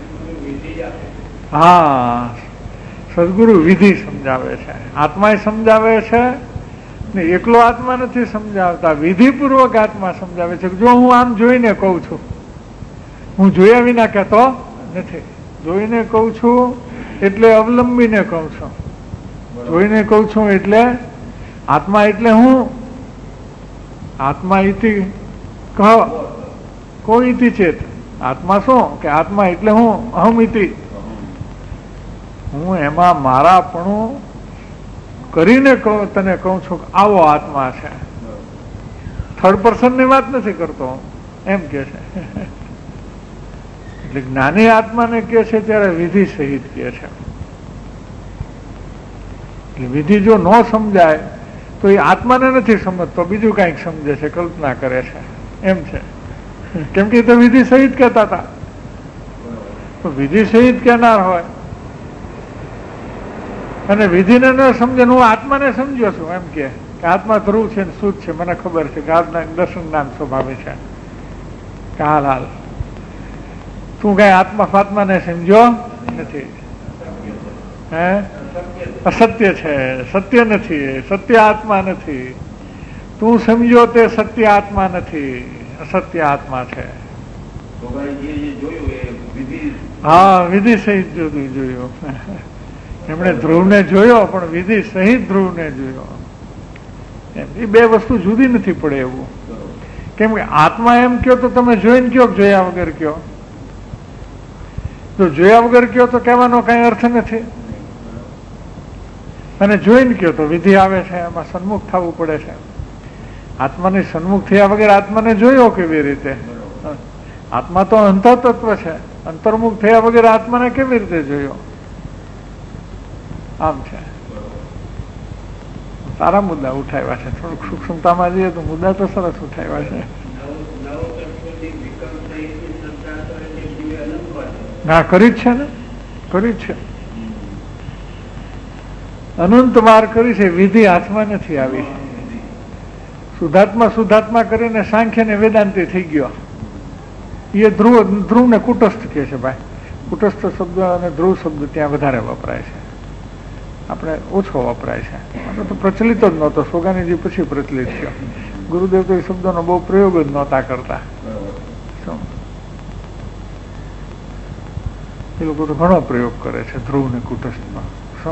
હા, સદગુરુ વિધિ સમજાવે છે, આત્મા સમજાવે છે ને. એકલો આત્મા નથી સમજાવતા, વિધિપૂર્વક આત્મા સમજાવે છે. જો હું આમ જોઈને કઉ છું, હું જોયા વિના કહેતો નથી. જોઈને કઉ છું એટલે અવલંબીને કઉ છું. જોઈને કઉ છું એટલે આત્મા એટલે હું. આત્મા ઇતિ કહો કોઈ ઇતિ ચેત. આત્મા શું કે આત્મા એટલે હું, અહમ ઇતિ. હું એમાં મારાપણું કરીને તને કહું છું કે આવો આત્મા છે. થર્ડ પર્સનની વાત નથી કરતો એમ કે છે. એટલે જ્ઞાની આત્માને કે છે ત્યારે વિધિ સહિત કે છે. એટલે વિધિ જો ન સમજાય તો એ આત્માને નથી સમજતો, બીજું કંઈક સમજે છે, કલ્પના કરે છે એમ છે. કેમ કે તો વિધિ સહિત કહેતા હતા. તો વિધિ સહિત કહેનાર હોય અને વિધિને ન સમજે, હું આત્માને સમજ્યો છું એમ કે આત્મા ધ્રુવ છે ને શુદ્ધ છે, મને ખબર છે કે આત્મા દર્શન જ્ઞાન સ્વભાવે છે. કે હાલ હાલ તું કઈ આત્મા ફાત્માને સમજ્યો નથી. હે, અસત્ય છે, સત્ય નથી, સત્ય આત્મા નથી. તું સમજ્યો તે સત્ય આત્મા નથી, અસત્ય આત્મા છે. હા, વિધિ સહિત જોયું. એમણે ધ્રુવને જોયો પણ વિધિ સહિત ધ્રુવને જોયો. એ બે વસ્તુ જુદી નથી પડે એવું. કેમ કે આત્મા એમ કયો તો તમે જોઈને કયો, જોયા વગર કયો. જો જોયા વગર કયો તો કહેવાનો કઈ અર્થ નથી, અને જોઈને કયો તો વિધિ આવે છે, એમાં સન્મુખ થવું પડે છે. આત્માની સન્મુખ થયા વગર આત્માને જોયો કેવી રીતે? આત્મા તો અંતઃતત્વ છે, અંતર્મુખ થયા વગર આત્માને કેવી રીતે જોયો? આમ છે. સારા મુદ્દા ઉઠાવ્યા છે. થોડુંક સૂક્ષ્મતામાં જઈએ તો મુદ્દા તો સરસ ઉઠાવ્યા છે. ના કરી જ છે ને, કરી જ છે. અનંત વાર કરી છે. વિધિ હાથમાં નથી આવી. શુદ્ધાત્મા કરીને સાંખ્ય ને વેદાંતિ થઈ ગયો. એ ધ્રુવ ને કુટસ્થ કહે છે. ભાઈ કુટસ્થ શબ્દ અને ધ્રુવ શબ્દ ત્યાં વધારે વપરાય છે, આપણે ઓછો વપરાય છે. આપણે તો પ્રચલિત જ નહોતો. સોગાનીજી પછી પ્રચલિત થયો. ગુરુદેવ તો એ શબ્દોનો બહુ પ્રયોગ જ નહોતા કરતા. એ લોકો તો ઘણો પ્રયોગ કરે છે ધ્રુવ ને કુટસ્થમાં. શું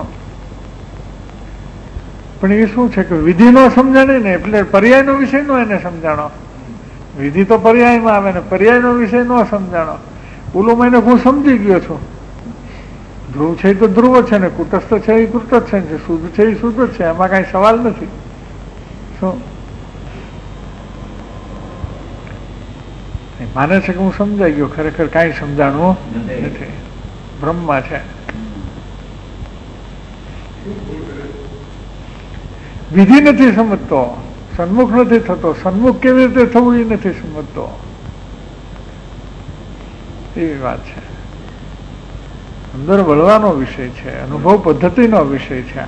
પણ એ શું છે કે વિધિ નો સમજાણે ને, એટલે પર્યાયનો વિષય નો એને સમજાણો. વિધિ તો પર્યાયમાં આવે ને પર્યાયનો વિષય નો સમજાણો. ઓલો મને હું સમજી ગયો છું. ધ્રુવ છે એ તો ધ્રુવ છે ને, કુટસ્થ છે એ કુટસ્થ છે, શુદ્ધ છે એ શુદ્ધ છે, એમાં કઈ સવાલ નથી. શું માને છે કે હું સમજાઈ ગયો, ખરેખર કઈ સમજાણું નથી. બ્રહ્મા છે. વિધિ નથી સમજતો, સન્મુખ નથી થતો. સન્મુખ કેવી રીતે થવું એ નથી સમજતો. એવી વાત છે. અંદર વળવાનો વિષય છે, અનુભવ પદ્ધતિનો વિષય છે.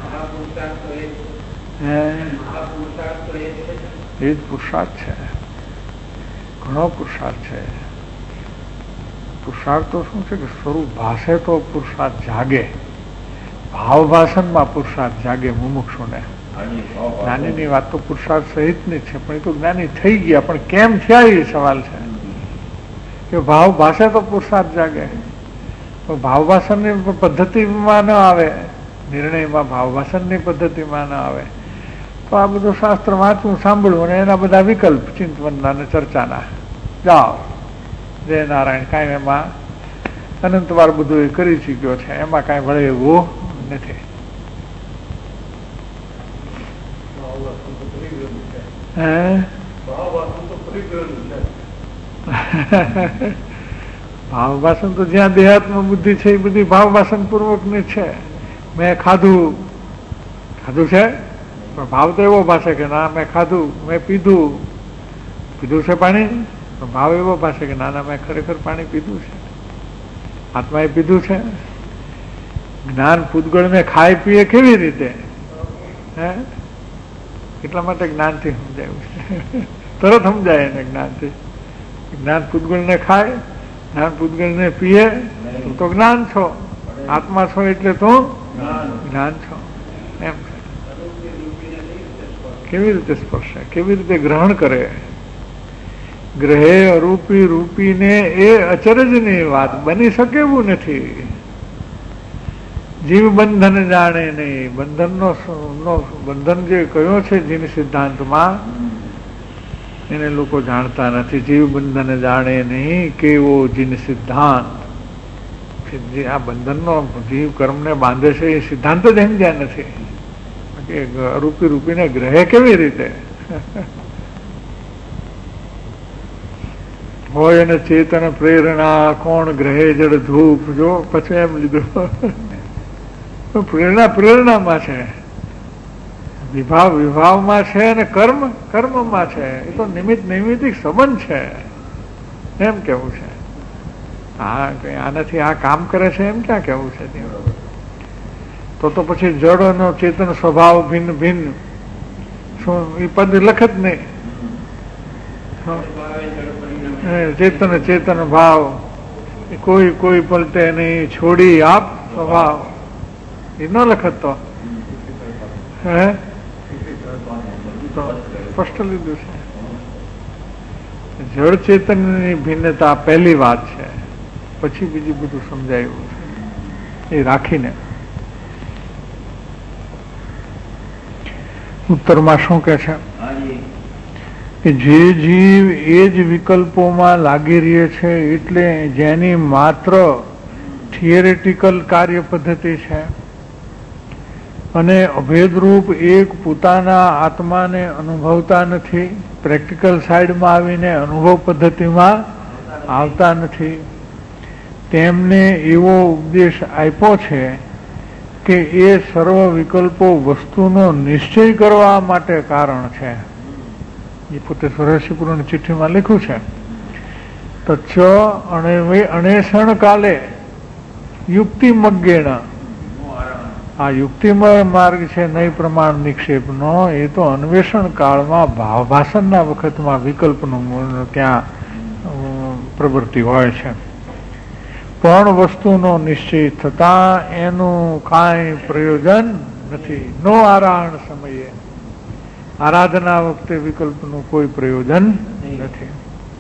એ જ પુરુષાર્થ છે. ઘણો પુરુષાર્થ છે. પુરુષાર્થ તો શું છે કે સ્વરૂપ ભાષે તો પુરુષાર્થ જાગે, ભાવ ભાષણમાં પુરુષાર્થ જાગે મુમુક્ષુને. જ્ઞાનીની વાત તો પુરુષાર્થ સહિતની છે, પણ એ તો જ્ઞાની થઈ ગયા, પણ કેમ થયા એ સવાલ છે. કે ભાવ ભાષે તો પુરુષાર્થ જાગે, ભાવ ભાષણની પદ્ધતિમાં ન આવે, નિર્ણયમાં ભાવ ભાષણની પદ્ધતિમાં ન આવે, તો આ બધું શાસ્ત્ર વાંચવું, સાંભળવું અને એના બધા વિકલ્પ ચિંતનના અને ચર્ચાના જાઓ. જય નારાયણ. કાંઈ એમાં અનંતવાર બધું એ કરી ચૂક્યો છે, એમાં કાંઈ વળે એવું નથી. ભાવ ભાષણ તો જ્યાં દેહાત્મ બુદ્ધિ છે એ બધી ભાવ ભાષણ પૂર્વક ની છે. મેં ખાધું છે, પણ ભાવ તો એવો ભાષે કે ના મેં ખાધું, મેં પીધું છે પાણી, ભાવ એવો ભાષે કે ના મેં ખરેખર પાણી પીધું છે, આત્માએ પીધું છે. જ્ઞાન પૂતગળ ને ખાય પીએ કેવી રીતે? એટલા માટે જ્ઞાનથી સમજાયું છે. તરત સમજાય એને જ્ઞાનથી. જ્ઞાન પૂતગળ ને ખાય, જ્ઞાન પૂતગળ ને પીએ તો જ્ઞાન છો. આત્મા છો એટલે તો જ્ઞાન છો. એમ કેવી રીતે સ્પર્શે, કેવી રીતે ગ્રહણ કરે? ગ્રહે અરૂપી રૂપીને એ અચરજની વાત બની શકે એવું નથી. જીવ બંધન જાણે નહીં. બંધન જે કયો છે જીન સિદ્ધાંતમાં, એને લોકો જાણતા નથી. જીવ બંધન જાણે નહીં કેવો જીન સિદ્ધાંત. આ બંધનનો જીવ કર્મને બાંધે છે એ સિદ્ધાંત જ સમજ્યા નથી. અરૂપી રૂપીને ગ્રહે કેવી રીતે હોય? અને ચેતન પ્રેરણા કોણ ગ્રહે જડ ધૂપ. જો પછી એમ લીધું પ્રેરણામાં છે, વિભાવમાં છે, અને કર્મમાં છે. એ તો નૈમિતિક સંબંધ છે એમ કેવું છે. આનાથી આ કામ કરે છે એમ ક્યાં કેવું છે? તો પછી જડ નો ચેતન સ્વભાવ ભિન્ન ભિન્ન, શું એ પદ લખત નહીં. ચેતન ભાવ કોઈ પલટે નહીં, છોડી આપ સ્વભાવ, એ ન લખત તો સ્પષ્ટ લીધું છે. જળ ચેતનની ભિન્નતા પહેલી વાત છે, પછી બીજું બધું સમજાયું છે એ રાખીને. ઉત્તરમાં શું કે છે કે જે જીવ એ જ વિકલ્પોમાં લાગી રહે છે, એટલે જેની માત્ર થિયરેટિકલ કાર્ય પદ્ધતિ છે અને અભેદરૂપ એક પોતાના આત્માને અનુભવતા નથી, પ્રેક્ટિકલ સાઈડમાં આવીને અનુભવ પદ્ધતિમાં આવતા નથી, તેમને એવો ઉપદેશ આપ્યો છે કે એ સર્વ વિકલ્પો વસ્તુનો નિશ્ચય કરવા માટે કારણ છે. એ પોતે રહસ્યપૂર્ણ ચિઠ્ઠીમાં લખ્યું છે. તચ્ચ અણેષણ કાલે યુક્તિ મગ્ગેણ, આ યુક્તિમય માર્ગ છે નહીં પ્રમાણ નિક્ષેપનો, એ તો અન્વેષણ કાળમાં ભાવભાષણના વખતમાં વિકલ્પનું ત્યાં પ્રવૃત્તિ હોય છે. પણ વસ્તુનો નિશ્ચય થતા એનું કાંઈ પ્રયોજન નથી. નો આરાહણ સમયે, આરાધના વખતે વિકલ્પનું કોઈ પ્રયોજન નથી.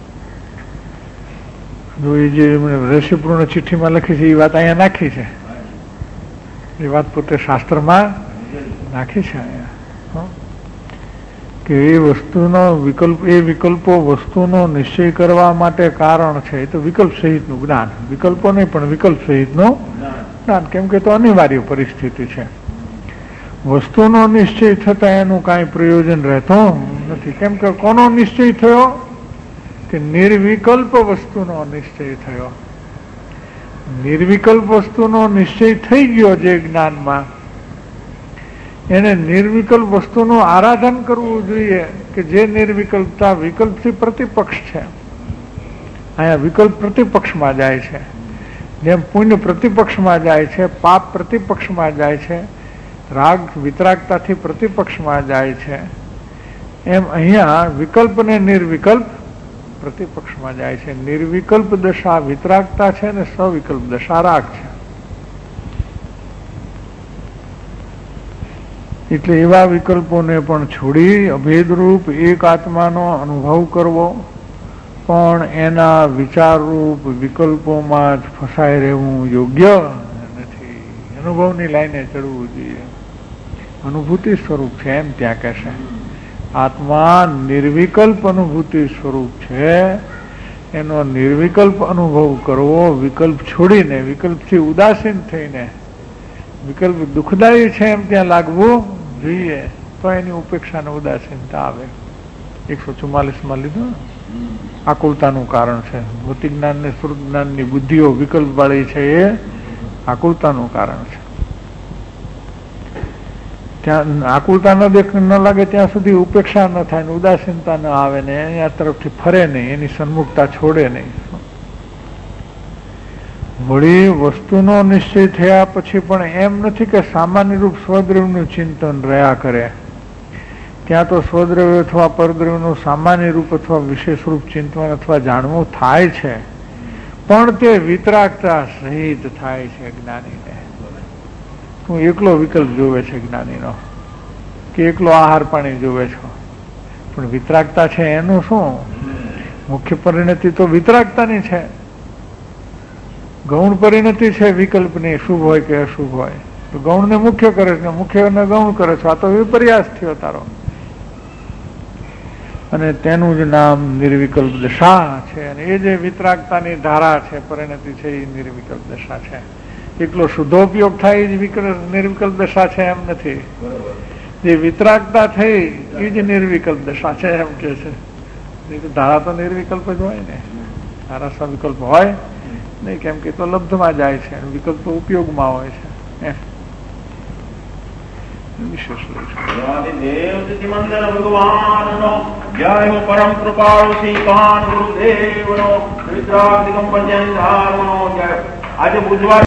જો એ જે રહસ્યપૂર્ણ ચિઠ્ઠીમાં લખી છે એ વાત અહીંયા નાખી છે, એ વાત પોતે શાસ્ત્રમાં નાખી છે અહીંયા કે એ વસ્તુનો વિકલ્પ, એ વિકલ્પો વસ્તુનો નિશ્ચય કરવા માટે કારણ છે. એ તો વિકલ્પ સહિતનું જ્ઞાન, વિકલ્પો નહીં પણ વિકલ્પ સહિતનું જ્ઞાન, કેમ કે તો અનિવાર્ય પરિસ્થિતિ છે. વસ્તુનો નિશ્ચય થતા એનું કાંઈ પ્રયોજન રહેતું નથી. કેમ કે કોનો નિશ્ચય થયો? કે નિર્વિકલ્પ વસ્તુનો નિશ્ચય થયો. નિર્વિકલ્પ વસ્તુનો નિશ્ચય થઈ ગયો જે જ્ઞાનમાં, એને નિર્વિકલ્પ વસ્તુનું આરાધન કરવું જોઈએ કે જે નિર્વિકલ્પતા વિકલ્પથી પ્રતિપક્ષ છે. અહીંયા વિકલ્પ પ્રતિપક્ષમાં જાય છે, જેમ પુણ્ય પ્રતિપક્ષમાં જાય છે, પાપ પ્રતિપક્ષમાં જાય છે, રાગ વિતરાગતાથી પ્રતિપક્ષમાં જાય છે, એમ અહીંયા વિકલ્પ ને નિર્વિકલ્પ પ્રતિપક્ષમાં જાય છે. નિર્વિકલ્પ દશા વિતરાગતા છે ને સવિકલ્પ દશા રાગ છે. એટલે એવા વિકલ્પોને પણ છોડી અભેદરૂપ એક આત્માનો અનુભવ કરવો, પણ એના વિચારરૂપ વિકલ્પોમાં જ ફસાઈ રહેવું યોગ્ય નથી. અનુભવની લાઈને ચડવું જોઈએ. અનુભૂતિ સ્વરૂપ છે એમ ત્યાં કહેશે. આત્મા નિર્વિકલ્પ અનુભૂતિ સ્વરૂપ છે, એનો નિર્વિકલ્પ અનુભવ કરવો, વિકલ્પ છોડીને, વિકલ્પથી ઉદાસીન થઈને, વિકલ્પ દુઃખદાયી છે એમ ત્યાં લાગવું જોઈએ, તો એની ઉપેક્ષા ને ઉદાસીનતા આવે. 144માં લીધું, આકુલતાનું કારણ છે. ભૌતિક જ્ઞાન ને સ્વરૂપ જ્ઞાનની બુદ્ધિઓ વિકલ્પ વાળી છે, એ આકુલતાનું કારણ છે. ત્યાં આકુલતા ન લાગે ત્યાં સુધી ઉપેક્ષા ન થાય ને ઉદાસીનતા ન આવે ને એની તરફથી ફરે નહીં, એની સન્મુખતા છોડે નહીં. વળી વસ્તુનો નિશ્ચય થયા પછી પણ એમ નથી કે સામાન્ય રૂપ સ્વદ્રવ્યનું ચિંતન રહ્યા કરે. ત્યાં તો સ્વદ્રવ્ય અથવા પરદ્રવ્યનું સામાન્ય રૂપ અથવા વિશેષ રૂપ ચિંતન અથવા જાણવું થાય છે, પણ તે વિતરાગતા સહિત થાય છે. જ્ઞાનીને તું એકલો વિકલ્પ જોવે છે જ્ઞાનીનો, કે એકલો આહાર પાણી જોવે છો, પણ વિતરાગતા છે એનું શું? મુખ્ય પરિણતિ તો વિતરાગતાની છે. ગૌણ પરિણતિ છે વિકલ્પની, શુભ હોય કે અશુભ હોય. તો ગૌણને મુખ્ય કરે છે, મુખ્યને ગૌણ કરે છે. આ તો વિપર્યાસ થયો તારો. અને તેનું જ નામ નિર્વિકલ્પ દશા છે. અને એ જે વિતરાગતાની ધારા છે, પરિણતિ છે, એ નિર્વિકલ્પ દશા છે. એકલો શુદ્ધોપયોગ થાય એ જ નિર્વિકલ્પ દશા છે એમ નથી. જે વિતરાગતા થઈ એ જ નિર્વિકલ્પ દશા છે એમ કે છે. ધારા તો નિર્વિકલ્પ જ હોય ને, ધારા સવિકલ્પ હોય નહીં, કેમ કે તો લબ્ધમાં જાય છે, વિકલ્પ તો ઉપયોગમાં હોય છે. વિશેષ ભગવાનનો જય હો પરમ કૃપાળુ શ્રી કાન ગુરુદેવનો આજે બુધવાર